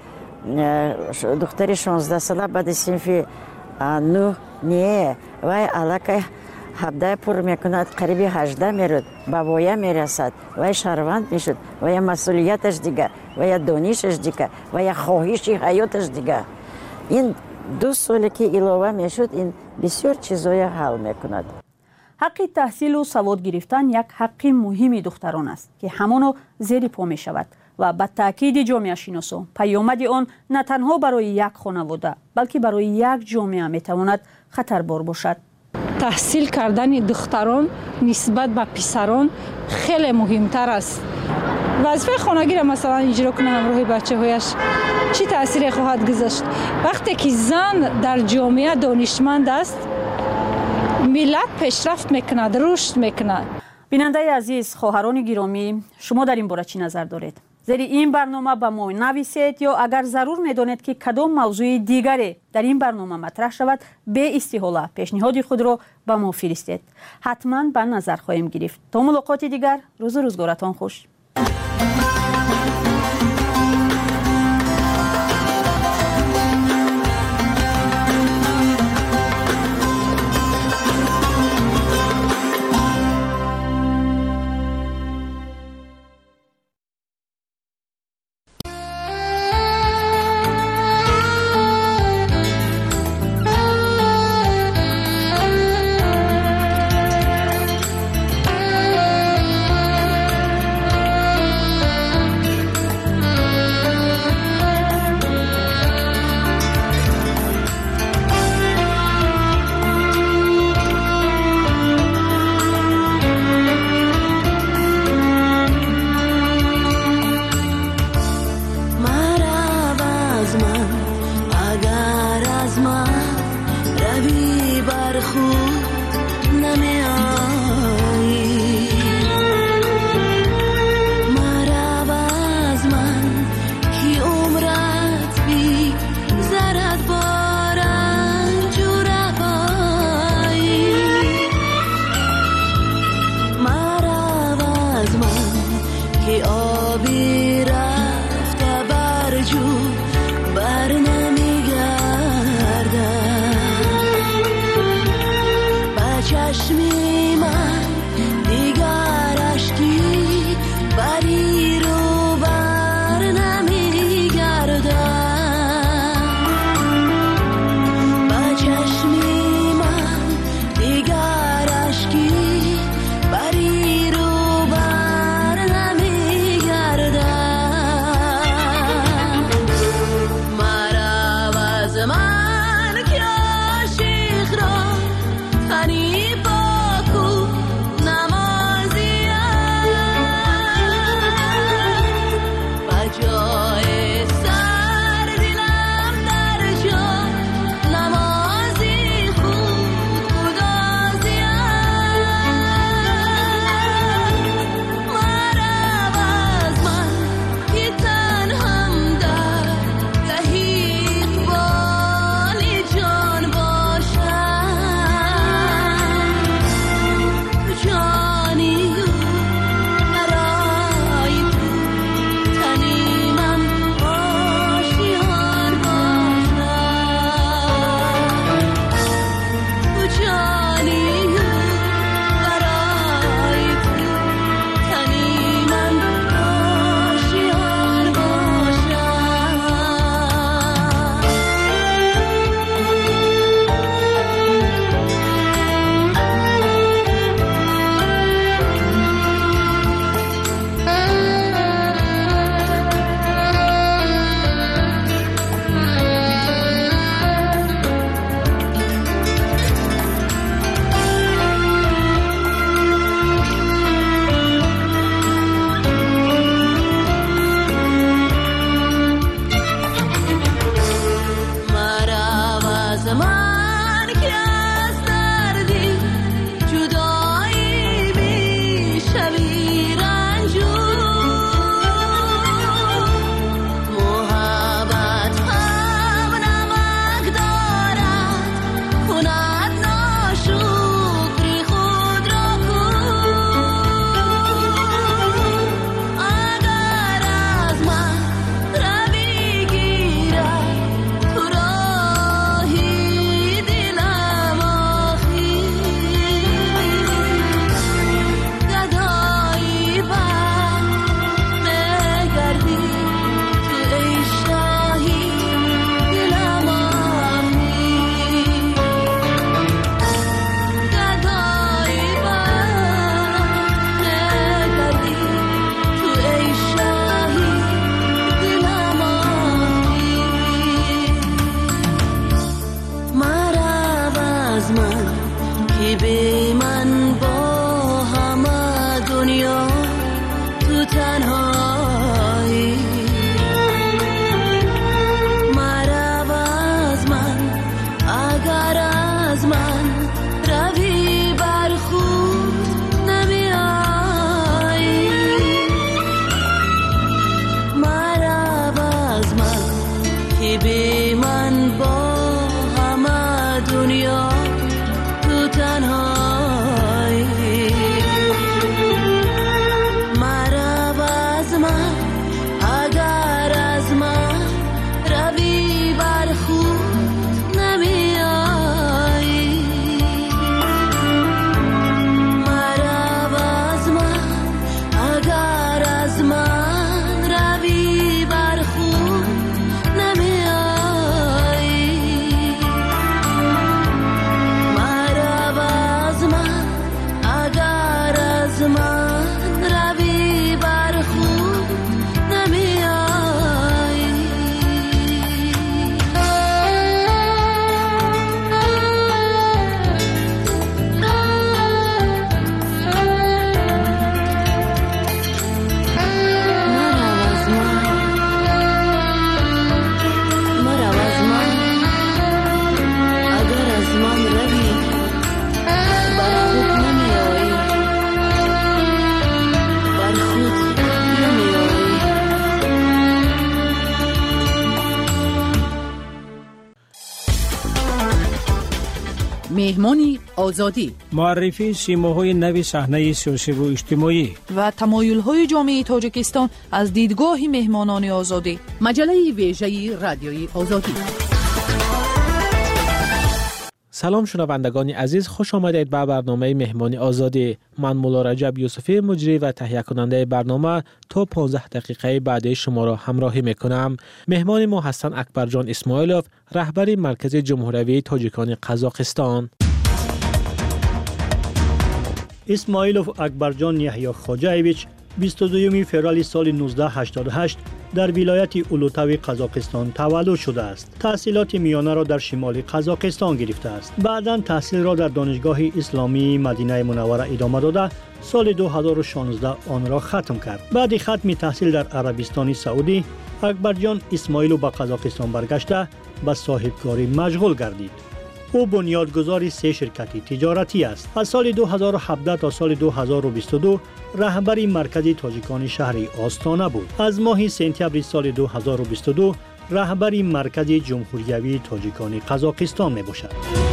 دختری 16 ساله بعد صنف 9 نیه وی الکی 17 پر میکند قریبی 18 میرود به وایه میرسد وی شهروند میشد وی مسئولیتش دیگه وی دانشش دیگه وی خواهش حیاتش دیگه. این 2 سالی که علاوه میشد این بسیار چیزای حل میکند. حق تحصیل و سواد گرفتن یک حق مهمی دختران است که همانو زیر پا می شود و به تاکید جامعه شناسان پیامد آن نه تنها برای یک خانواده بلکه برای یک جامعه می تواند خطربار باشد. تحصیل کردن دختران نسبت به پسران خیلی مهمتر است. وظیفه خانگی را مثلا اجرا کنه همراه بچه هایش چی تأثیر خواهد گذاشت؟ وقتی که زن در جامعه دانشمند است ملت پیشرفت میکند، رشد میکند. بیننده عزیز، خواهران گرامی، شما در این باره چی نظر دارید؟ زیر این برنامه به ما نویسید یا اگر ضرور میدانید که کدام موضوع دیگری در این برنامه مطرح شود به استحاله پیشنهاد خود را به ما فرستید. حتما به نظر خواهیم گرفت. تا ملاقات دیگر، روز و روزگارتان خوش. از من که به من با همه دنیا تو تنهایی مرو از من اگر از من روی بر خود نمی آیی مرو از من که به من با همه دنیا تو تنهایی مرو از من اگر از من روی بر خود نمی آیی مرو از من اگر از من روی بر خود نمی آیی مرو از من اگر از من روی بر خود نمی آیی مرو از من اگر از من روی بر خود نمی آیی بر خود نمی آیی مهمانی آزادی معرفی سیماهای نوی صحنه سیاسی و اجتماعی و تمایل‌های جامعه تاجیکستان از دیدگاه مهمانان آزادی. مجله ویژه رادیوی آزادی. سلام شنوندگان عزیز، خوش آمدید به برنامه مهمانی آزادی. من مولا رجب یوسفی مجری و تهیه کننده برنامه تا 15 دقیقه بعد شما را همراهی میکنم. مهمان ما هستند اکبرجان اسماعیلوف، رهبر مرکز جمهوری تاجیکان قزاقستان. اسماعیلوف اکبرجان یحیی خواجه‌ایویچ 22 فوریه سال 1988 در ولایت اولوتاوی قزاقستان تولد شده است. تحصیلات میانه را در شمال قزاقستان گرفته است. بعداً تحصیل را در دانشگاه اسلامی مدینه منوره ادامه داده سال 2016 آن را ختم کرد. بعد ختم تحصیل در عربستان سعودی، اکبرجان اسماعیلوف به قزاقستان برگشته به صاحبکاری مشغول گردید. او بنیادگذار 3 شرکت تجارتی است. از سال 2017 تا سال 2022 رهبر مرکز تاجیکان شهر آستانه بود. از ماه سپتامبر سال 2022 رهبر مرکز جمهوری تاجیکان قزاقستان می باشد.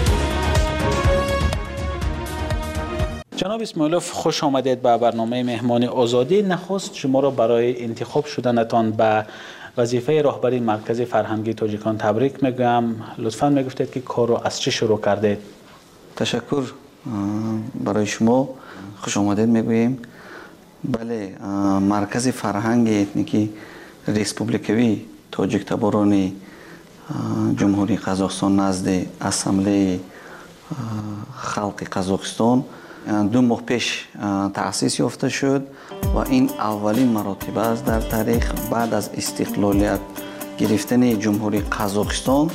جناب اسماعیلوف، خوش آمدید به برنامه مهمان آزادی. نخست شما را برای انتخاب شدنتان به وظیفه رهبری مرکز فرهنگی تاجیکان تبریک میگم. لطفاً میگفتید که کار رو از چه شروع کردید؟ تشکر برای شما، خوش آمدید میگوییم. بله، مرکز فرهنگ اتنیکی ریسپوبلیکوی تاجیک تباران جمهوری قزاقستان نزد اسامبله خلق قزاقستان 2 ماه پیش تأسیس یافته شد و این اولین مراتب است در تاریخ بعد از استقلالیت گرفتن جمهوری قزاقستان.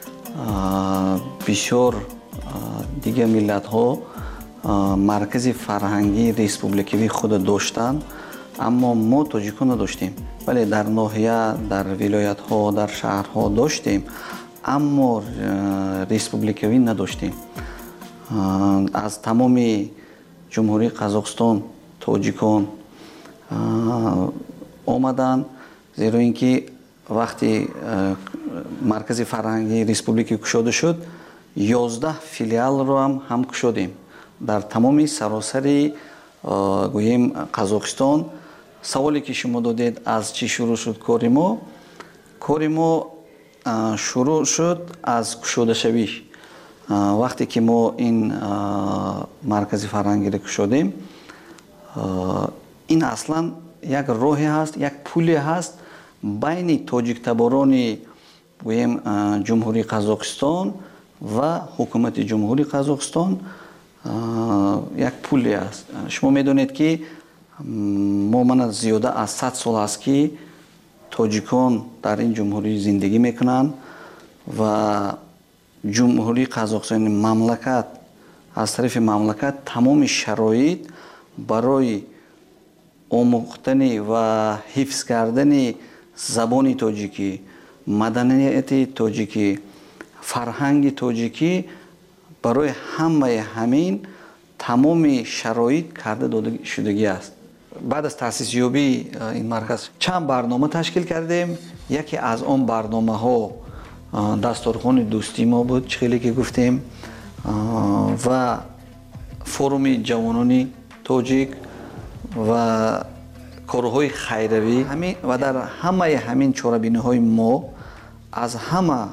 بسیار دیگر ملت ها مرکز فرهنگی ریسپوبلیکوی خود داشتند، اما ما تاجیکان نداشتیم. ولی در ناحیه، در ولایت ها، در شهرها داشتیم، اما ریسپوبلیکوی نداشتیم. از تمام جمهوری قزاقستان تاجیکان آمدند، زیرا اینکه وقتی مرکز فرهنگی ریسپوبلیکی گشوده شد 11 فیلیال رو هم گشودیم در تمام سراسر گوییم قزاقستان. سوالی که شما دادید از چی شروع شد کار ما؟ کار ما شروع شد از گشوده شویش. وقتی که ما این مرکز فرهنگی را گشودیم، این اصلا یک راهی هست، یک پولی هست بین تاجیک تباران گوییم جمهوری قزاقستان و حکومت جمهوری قزاقستان. یک پولی است. شما میدونید که من زیاده از 100 سال است که تاجیکان در این جمهوری زندگی میکنند و جمهوری قزاقستان مملکت از طرف مملکت تمام شرایط برای آموختن و حفظ کردن زبان تاجیکی، مدنیت تاجیکی، فرهنگ تاجیکی برای همه همین تمام شرایط کرده داده شدگی است. بعد از تأسیس یابی این مرکز چند برنامه تشکیل کردیم. یکی از آن برنامه ها دستورخوان دوستی ما بود، چخیلی که گفتیم، و فروم جوانان تاجیک و کارهای خیروی و در همه همین چاره‌بینی های ما از همه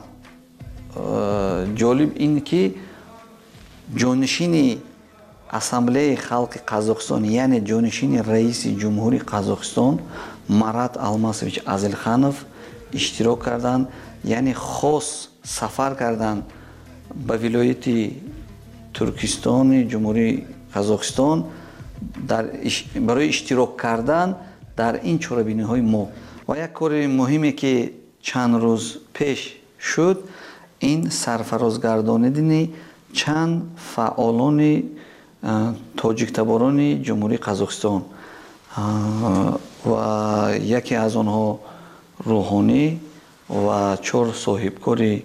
جالب این که جانشین اسامبله خلق قزاقستان یعنی جانشین رئیس جمهوری قزاقستان مرات алмасович азилханов اشتراک کردند، یعنی خاص سفر کردند به ولایت ترکستان جمهوری قزاقستان برای اشتراک کردن در این چاره‌بینی های ما. و یک کار مهمی که چند روز پیش شد این سرفرازگردانیدن چند فعالان تاجیک تباران جمهوری قزاقستان و یکی از آنها روحانی و 4 صاحبکاری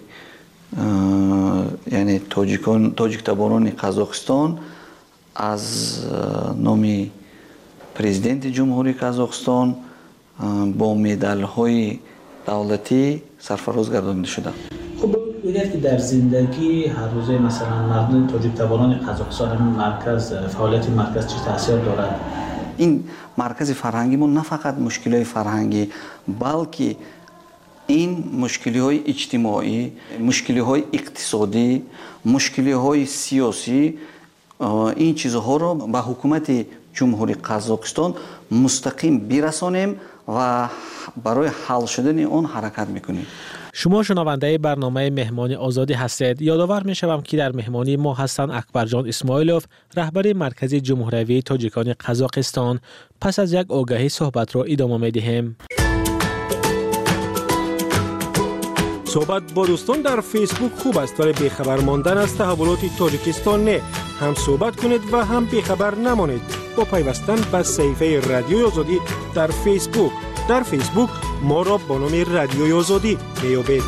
یعنی تاجیک تباران قزاقستان از نام پرزیدنت جمهوری قزاقستان با مدال های دولتی سرفراز گردانیده شده. خب بگویید که در زندگی هر روزه مثلا مردم تاجیک تباران قزاقستان این مرکز فعالیت مرکز چه تاثیر دارد؟ این مرکز فرهنگی ما نه فقط مشکلات فرهنگی بلکه این مشکلات اجتماعی، مشکلات اقتصادی، مشکلات سیاسی این چیزها را به حکومت جمهوری قزاقستان مستقیم برسانیم و برای حل شدن آن حرکت میکنیم. شما شنونده برنامه مهمانی آزادی هستید. یادآور میشوم که در مهمانی ما هستند اکبرجان اسماعیلوف، رهبر مرکز جمهوری تاجیکان قزاقستان. پس از یک آگهی صحبت را ادامه میدهیم. صحبت با دوستان در فیسبوک خوب است ولی بیخبر ماندن از تحولات تاجیکستان نه. هم صحبت کنید و هم بیخبر نمانید با پیوستن به صفحه رادیوی آزادی در فیسبوک. در فیسبوک ما را با نام رادیوی آزادی میابید.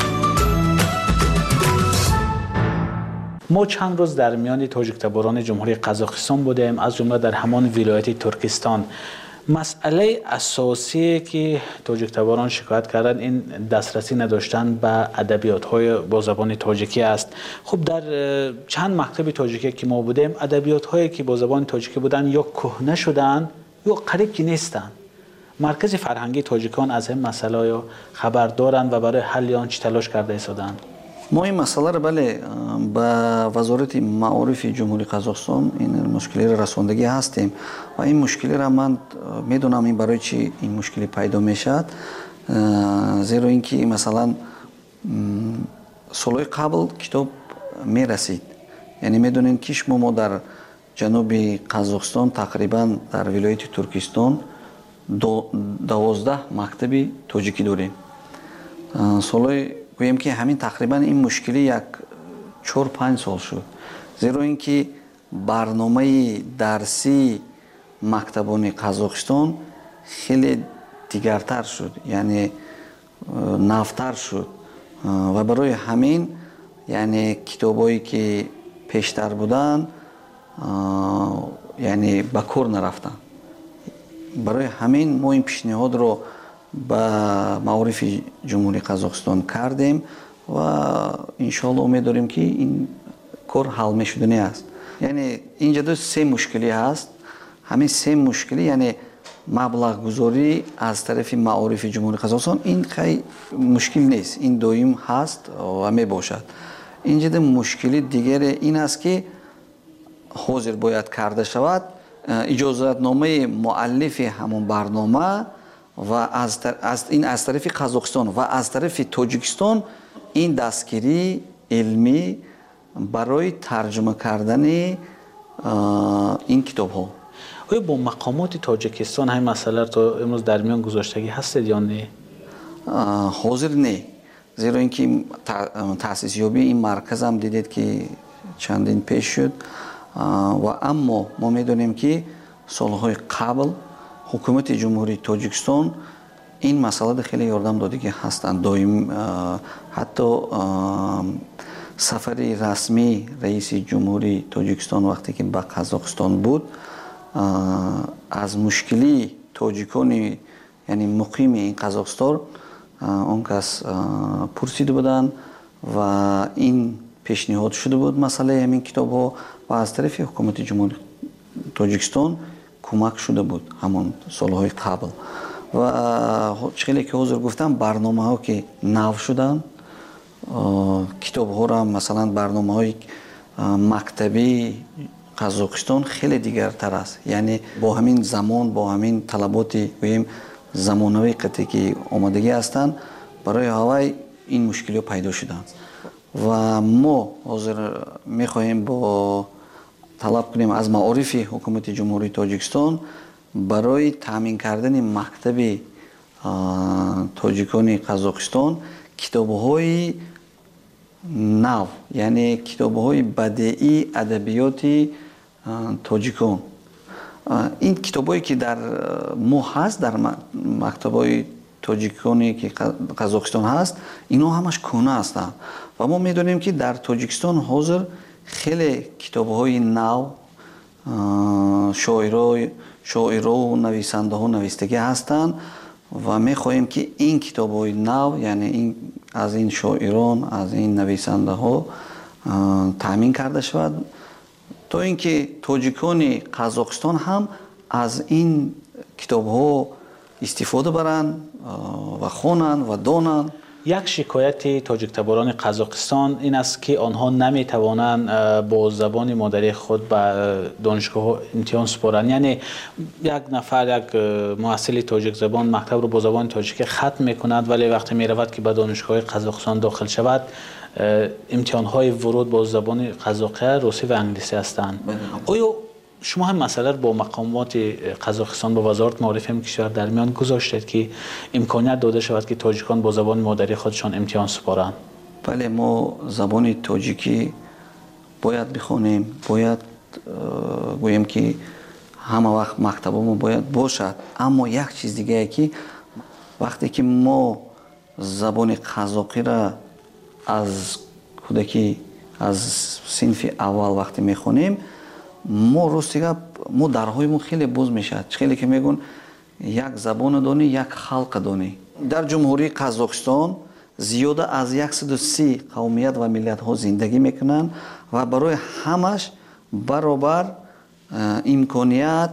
ما چند روز در میان تاجیک تباران جمهوری قزاقستان بودیم، از جمله در همان ولایت ترکستان. مسئله اساسی که تاجیک تباران شکایت کردن این دسترسی نداشتن به ادبیات‌های با زبان تاجیکی است. خب در چند مکتب تاجیکی که ما بودیم ادبیات‌هایی که با زبان تاجیکی بودن یا کهنه شدن یا قریب که نیستن. مرکز فرهنگی تاجیکان از این مسئله یا خبر دارند و برای حل آن چه تلاش کرده ایستادند؟ ما این مسئله را بله با وزارت معارف جمهوری قزاقستان این مشکلی را رساندگی هستیم و این مشکلی را من میدونم این برای چی این مشکلی پیدا میشد، زیرا اینکه مثلا سالهای قبل کتاب میرسید، یعنی میدونین که ما در جنوب قزاقستان تقریبا در ولایت ترکستان 12 مکتب تاجیکی داریم. سالهای گویم که همین تقریبا این مشکلی یک 4-5 سال شد، زیرا اینکه برنامه درسی مکتبان قزاقستان خیلی دیگرتر شد، یعنی نوتر شد و برای همین یعنی کتابایی که پیشتر بودن یعنی به کار نرفتن. برای همین ما این پیشنهاد رو با معارف جمهوری قزاقستان کردیم و انشالله امید داریم که این کار حل میشدنی است. یعنی اینجا 3 مشکلی هست. همین 3 مشکلی یعنی مبلغ گذاری از طرف معارف جمهوری قزاقستان این خیلی مشکل نیست، این دویم هست و می باشد. اینجا مشکلی دیگر این است که حاضر باید کرده شود اجازتنامه مؤلف همون برنامه و از طرف قزاقستان و از طرف تاجیکستان این دستگیری علمی برای ترجمه کردن این کتاب ها. آیا با مقامات تاجیکستان همین مسئله تو امروز در میان گذاشتگی هستید یا نه؟ حاضر نه، زیرا اینکه تأسیس یابی این مرکز هم دیدید که چندین پیش شد و اما ما میدونیم که سالهای قبل حکومت جمهوری تاجیکستان این مسئله خیلی یاردم داده که هستند. دائم حتی سفر رسمی رئیس جمهوری تاجیکستان وقتی که به قزاقستان بود از مشکلی تاجیکان یعنی مقیم این قزاقستان اون کس پرسیده بودن و این پیشنهاد شده بود مسئله همین کتاب ها و از طرف حکومت جمهوری تاجیکستان کمک شده بود همون سالهای قبل و چیزی که حضور گفتم برنامه ها که نو شدن کتاب ها را مثلا برنامه های مکتبی قزاقستان خیلی دیگرتر است، یعنی با همین زمان با همین طلبات گوییم زمانوی قطعی که آمادگی هستند برای هوای این مشکلی پیدا شدند و ما حاضر میخواهیم با طلب کنیم از معارف حکومت جمهوری تاجیکستان برای تامین کردن مکتب تاجیکان قزاقستان کتاب‌های نو، یعنی کتاب‌های بدیعی ادبیات تاجیکان. این کتابایی که در ما هست در مکتب‌های تاجیکانی که قزاقستان هست اینا همش کهنه هستند و ما میدونیم که در تاجیکستان حاضر خیلی کتاب‌های نو شاعرها و نویسنده ها نویستگی هستند و میخواهیم که این کتاب‌های نو یعنی این از این شاعران از این نویسنده ها تامین کرده شود تا اینکه تاجیکان قزاقستان هم از این کتاب‌ها استفاده برند و خوانند و دانند. یک شکایت تاجیک تباران قزاقستان این است که آنها نمیتوانند با زبان مادری خود به دانشگاه امتحان سپارند، یعنی یک نفر یک محصل تاجیک زبان مکتب رو با زبان تاجیک ختم میکند ولی وقتی میرود که به دانشگاه قزاقستان داخل شود امتحان های ورود با زبان قزاقی، روسی و انگلیسی هستند. آیا شما هم مسئله با مقامات قزاقستان با وزارت معارف هم کشور در میان گذاشتید که امکانیت داده شود که تاجیکان با زبان مادری خودشان امتحان سپارند؟ بله، ما زبان تاجیکی باید بخونیم، باید گوییم که همه وقت مکتبمون باید باشد، اما یک چیز دیگه که وقتی که ما زبان قزاقی را از کودکی از صنف اول وقتی میخونیم ما راستیگه ما درهایمون خیلی باز میشد، خیلی که میگن یک زبان دانی یک خلق دانی. در جمهوری قزاقستان زیاده از 130 قومیت و ملت ها زندگی میکنن و برای همش برابر امکانیت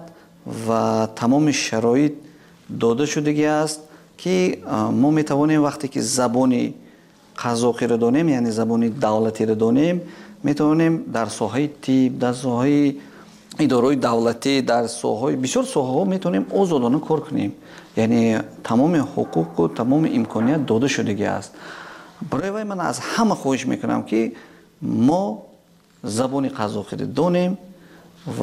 و تمام شرایط داده شدگی است که ما میتوانیم وقتی که زبان قزاقی را دانیم یعنی زبان دولتی را دانیم میتوانیم در ساحه طب، در ساحه ادارهای دولتی، در ساحه بسیار ساحه ها میتونیم آزادانه کار کنیم، یعنی تمام حقوق و تمام امکانیت داده شدگی است. برای وای من از همه خواهش میکنم که ما زبان قزاقی را دانیم و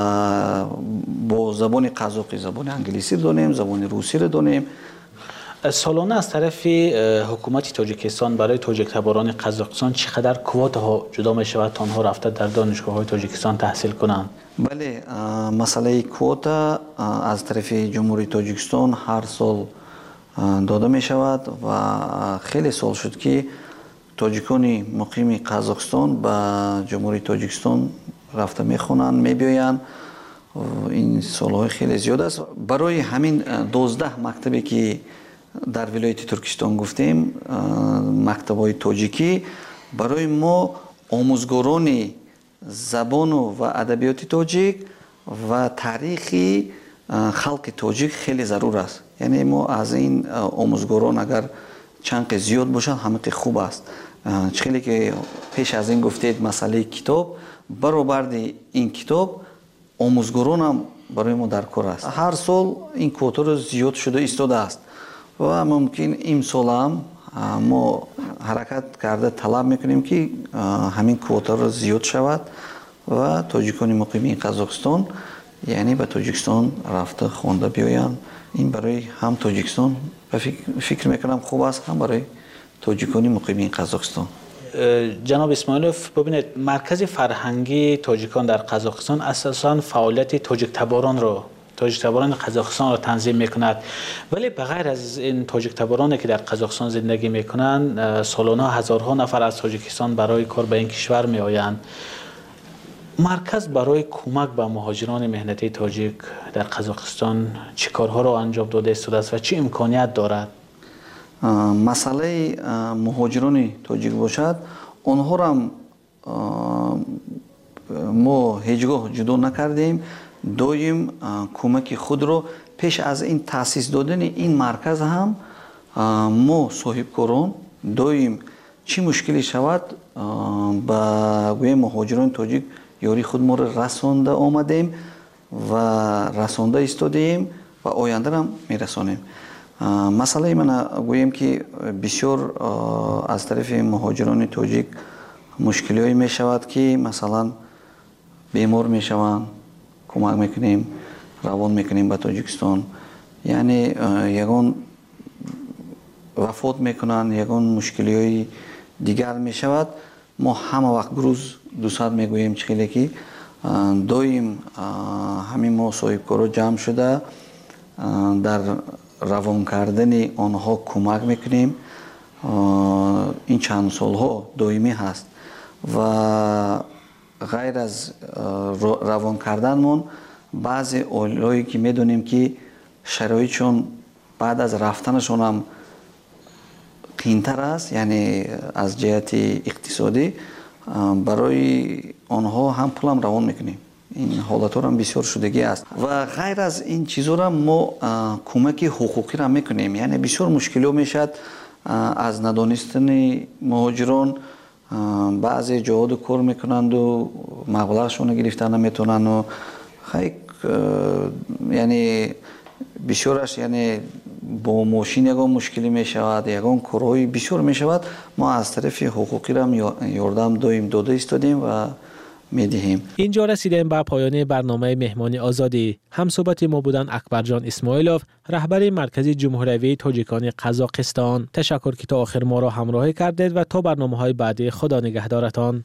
با زبان قزاقی زبان انگلیسی را دانیم، زبان روسی را دانیم. سالانه از طرف حکومت تاجیکستان برای تاجیک تباران قزاقستان چقدر کوتا ها جدا می شود تا آنها رفته در دانشگاه های تاجیکستان تحصیل کنند؟ بله، مسئله کوتا از طرف جمهوری تاجیکستان هر سال داده می شود و خیلی سال شد که تاجیکان مقیم قزاقستان به جمهوری تاجیکستان رفته می خوانند، می بیایند. این سالهای خیلی زیاد است. برای همین 12 مکتبی که در ولایت ترکستان گفتیم مکتب‌های تاجیکی برای ما آموزگاران زبان و ادبیات تاجیک و تاریخی خلق تاجیک خیلی ضرور است. یعنی ما از این آموزگاران اگر چند زیاد باشند همه خوب است. خیلی که پیش از این گفتید مسئله کتاب، برابر این کتاب آموزگاران هم برای ما در کار است. هر سال این کوتا رو زیاد شده ایستاده است و ممکن این سال هم ما حرکت کرده طلب میکنیم که همین کوتا رو زیاد شود و تاجیکان مقیم قزاقستان یعنی به تاجیکستان رفته خوانده بیایند. این برای هم تاجیکستان فکر میکنم خوب است، هم برای تاجیکان مقیم این قزاقستان. جناب اسماعیلوف، ببینید مرکز فرهنگی تاجیکان در قزاقستان اساساً فعالیت تاجیک تباران قزاقستان را تنظیم میکند، ولی بغیر از این تاجیک تبارانی که در قزاقستان زندگی میکنند سالانه هزارها نفر از تاجیکستان برای کار به این کشور می آیند. مرکز برای کمک به مهاجران مهنتی تاجیک در قزاقستان چه کارها را انجام داده است و چه امکانیت دارد؟ مسئله مهاجران تاجیک باشد، آنها را ما هیچگاه جدا نکردیم. دویم کمک خود رو پیش از این تأسیس دادن این مرکز هم ما صاحبکاران دویم چی مشکلی شود با گوی مهاجران تاجیک یاری خود ما رو رسانده آمدیم و رسانده ایستادیم و آینده هم میرسانیم. مسئله من گویم که بسیار از طرف مهاجران تاجیک مشکلی هایی می شود که مثلا بیمار می شوند، کمک میکنیم، روان میکنیم به تاجیکستان، یعنی یگان وفات میکنن، یگان مشکلی های دیگر میشود. ما همه وقت بروز دوست میگوییم چخیلی که دویم همین ما صاحبکارا جمع شده در روان کردن آنها کمک میکنیم. این چند سال ها دائمی هست و غیر از روان کردنمون بعضی اولایی که میدونیم که شرایطشون بعد از رفتنشون هم قینتر است، یعنی از جهت اقتصادی برای آنها هم پول هم روان میکنیم. این حالت ها هم بسیار شدگی است و غیر از این چیزا را ما کمک حقوقی را میکنیم. یعنی بسیار مشکلی میشد از ندانستن مهاجران، بعضی جهاد کار میکنند و مبلغشون گرفتن نمیتونن و خیلی یعنی بسیارش یعنی با ماشین یگان مشکلی میشود، یگان کارهای بسیار میشود. ما از طرف حقوقی را یاردم داده ایستادیم و میدهیم. اینجا رسیدیم به پایان برنامه مهمانی آزادی. هم صحبت ما بودن اکبرجان اسماعیلوف، رهبر مرکز جمهوری تاجیکان قزاقستان. تشکر که تا آخر ما را همراهی کردید و تا برنامه‌های بعدی خدا نگهدارتان.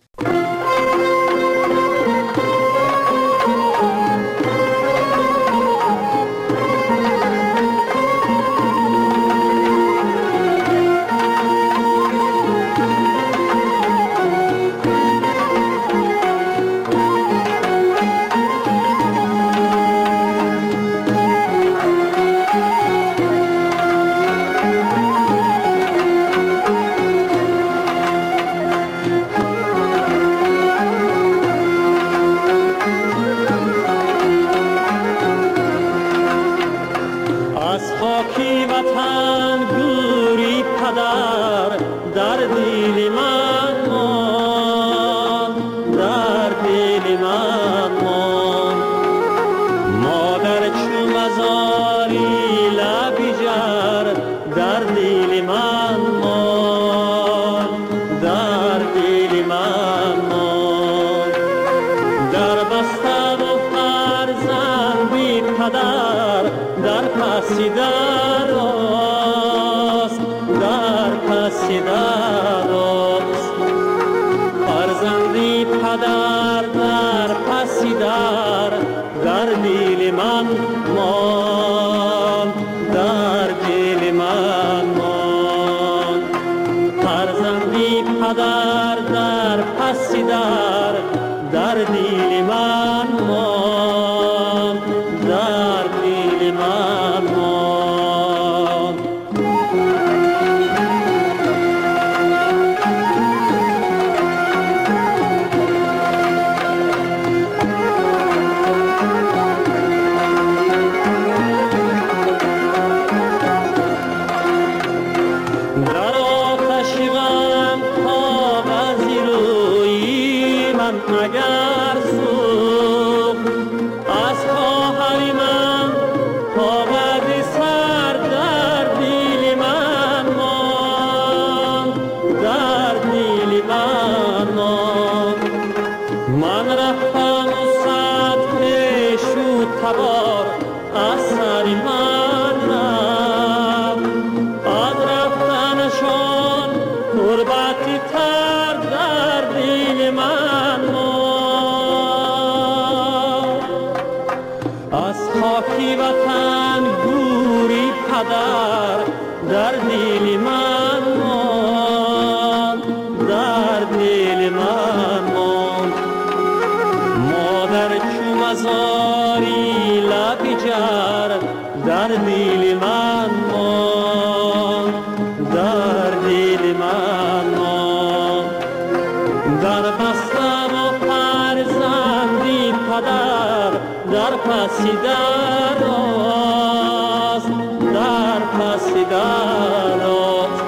از خاکی وطن گوری پدر در دل من ماند، در دل من ماند. مادر چو مزاری لب جر در دل من ماند، در دل من ماند. در بستم و فرزندی پدر در پسی در است، در پسی در است.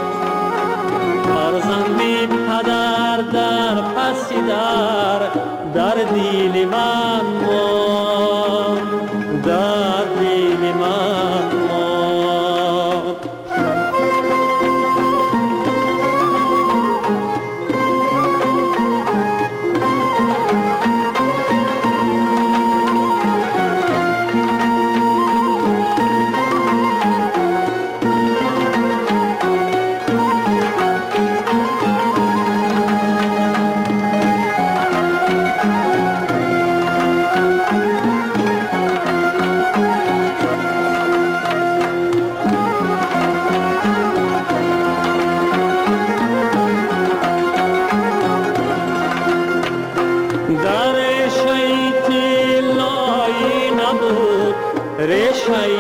فرزندی پدر در پسی در دل من ماند، در دل من ماند. ریشه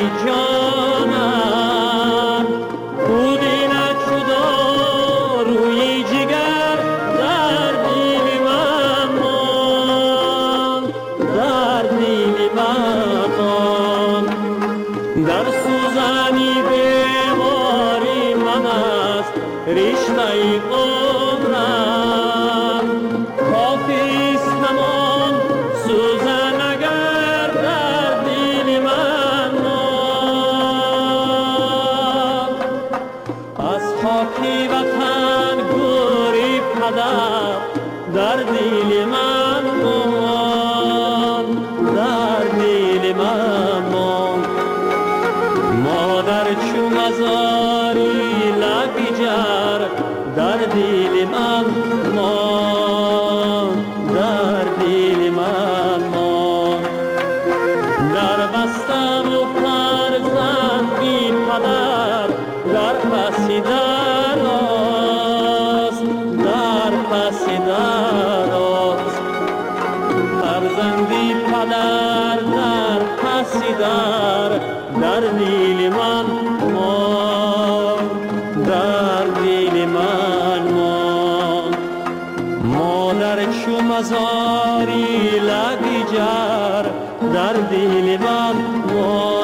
جانم بودی نچودا روی جگر در دل من ماند، در دل من ماند. در سوزنی بیماری من است رشته عمرم، کافی است نمان سوزن اگر در دل من ماند. از خاکی وطن گوری پدر در دل من ماند، در دل من ماند. مادر چو مزاری لب جر در دل من ماند، در دل من ماند. در بستم و فرزندی پدر در پسی در است، در پسی در است. فرزندی پدر در پسی در دل من ماند، در دل من ماند. مادر چو مزاری لب جر در دل من ماند.